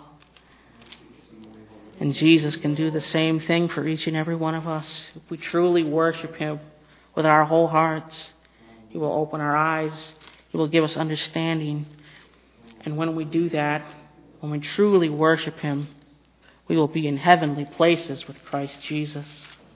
And Jesus can do the same thing for each and every one of us. If we truly worship him with our whole hearts, he will open our eyes. He will give us understanding. And when we do that, when we truly worship him, we will be in heavenly places with Christ Jesus.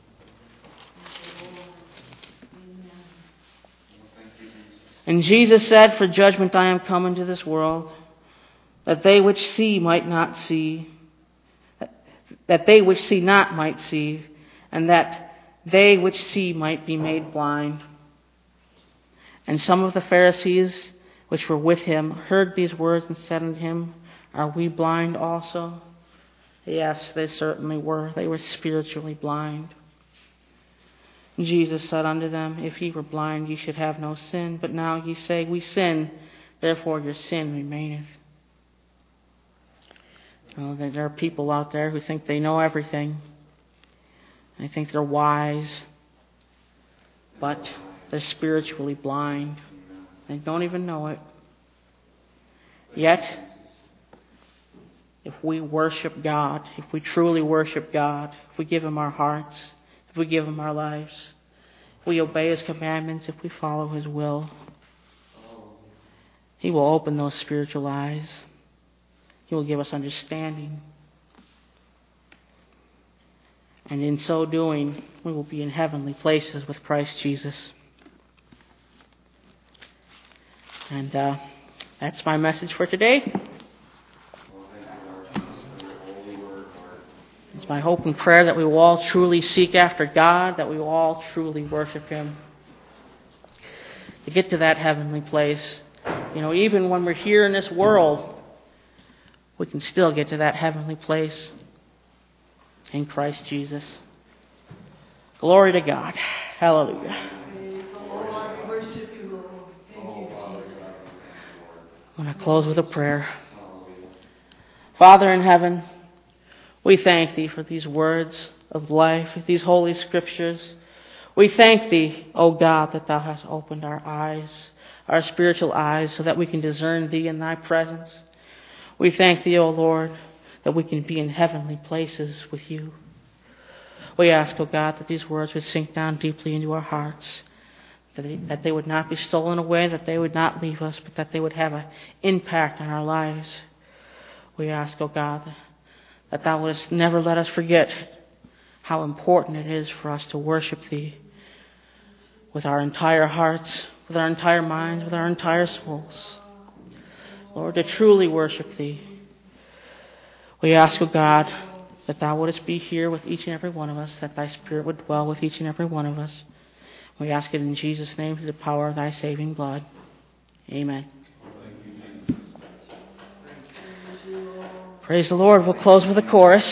And Jesus said, "For judgment I am come into this world, that they which see might not see, that they which see not might see, and that they which see might be made blind." And some of the Pharisees which were with him heard these words and said unto him, "Are we blind also?" Yes, they certainly were. They were spiritually blind. Jesus said unto them, "If ye were blind, ye should have no sin. But now ye say, We sin, therefore your sin remaineth." There are people out there who think they know everything. They think they're wise, but they're spiritually blind. They don't even know it. Yet, if we worship God, if we truly worship God, if we give him our hearts, if we give him our lives, if we obey his commandments, if we follow his will, he will open those spiritual eyes. He will give us understanding. And in so doing, we will be in heavenly places with Christ Jesus. And that's my message for today. It's my hope and prayer that we will all truly seek after God, that we will all truly worship him. To get to that heavenly place, even when we're here in this world, we can still get to that heavenly place in Christ Jesus. Glory to God. Hallelujah. I'm going to close with a prayer. Father in heaven, we thank thee for these words of life, these holy scriptures. We thank thee, O God, that thou hast opened our eyes, our spiritual eyes, so that we can discern thee in thy presence. We thank thee, O Lord, that we can be in heavenly places with you. We ask, O God, that these words would sink down deeply into our hearts, that they would not be stolen away, that they would not leave us, but that they would have an impact on our lives. We ask, O God, that thou wouldst never let us forget how important it is for us to worship thee with our entire hearts, with our entire minds, with our entire souls. Lord, to truly worship thee. We ask, O God, that thou wouldst be here with each and every one of us, that thy Spirit would dwell with each and every one of us. We ask it in Jesus' name through the power of thy saving blood. Amen. Praise the Lord. We'll close with a chorus.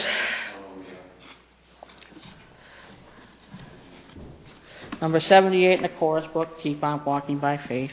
Number 78 in the chorus book, Keep On Walking by Faith.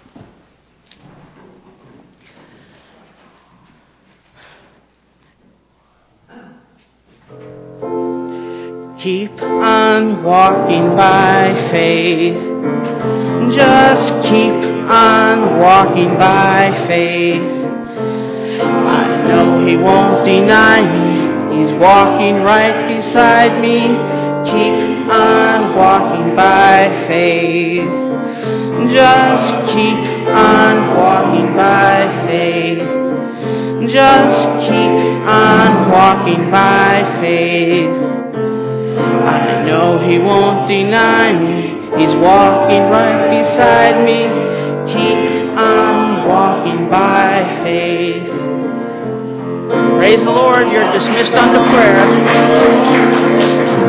Keep on walking by faith. Just keep on walking by faith. I know he won't deny me. He's walking right beside me. Keep on walking by faith. Just keep on walking by faith. Just keep on walking by faith. I know he won't deny me. He's walking right beside me. Keep on walking by faith. Praise the Lord. You're dismissed unto prayer.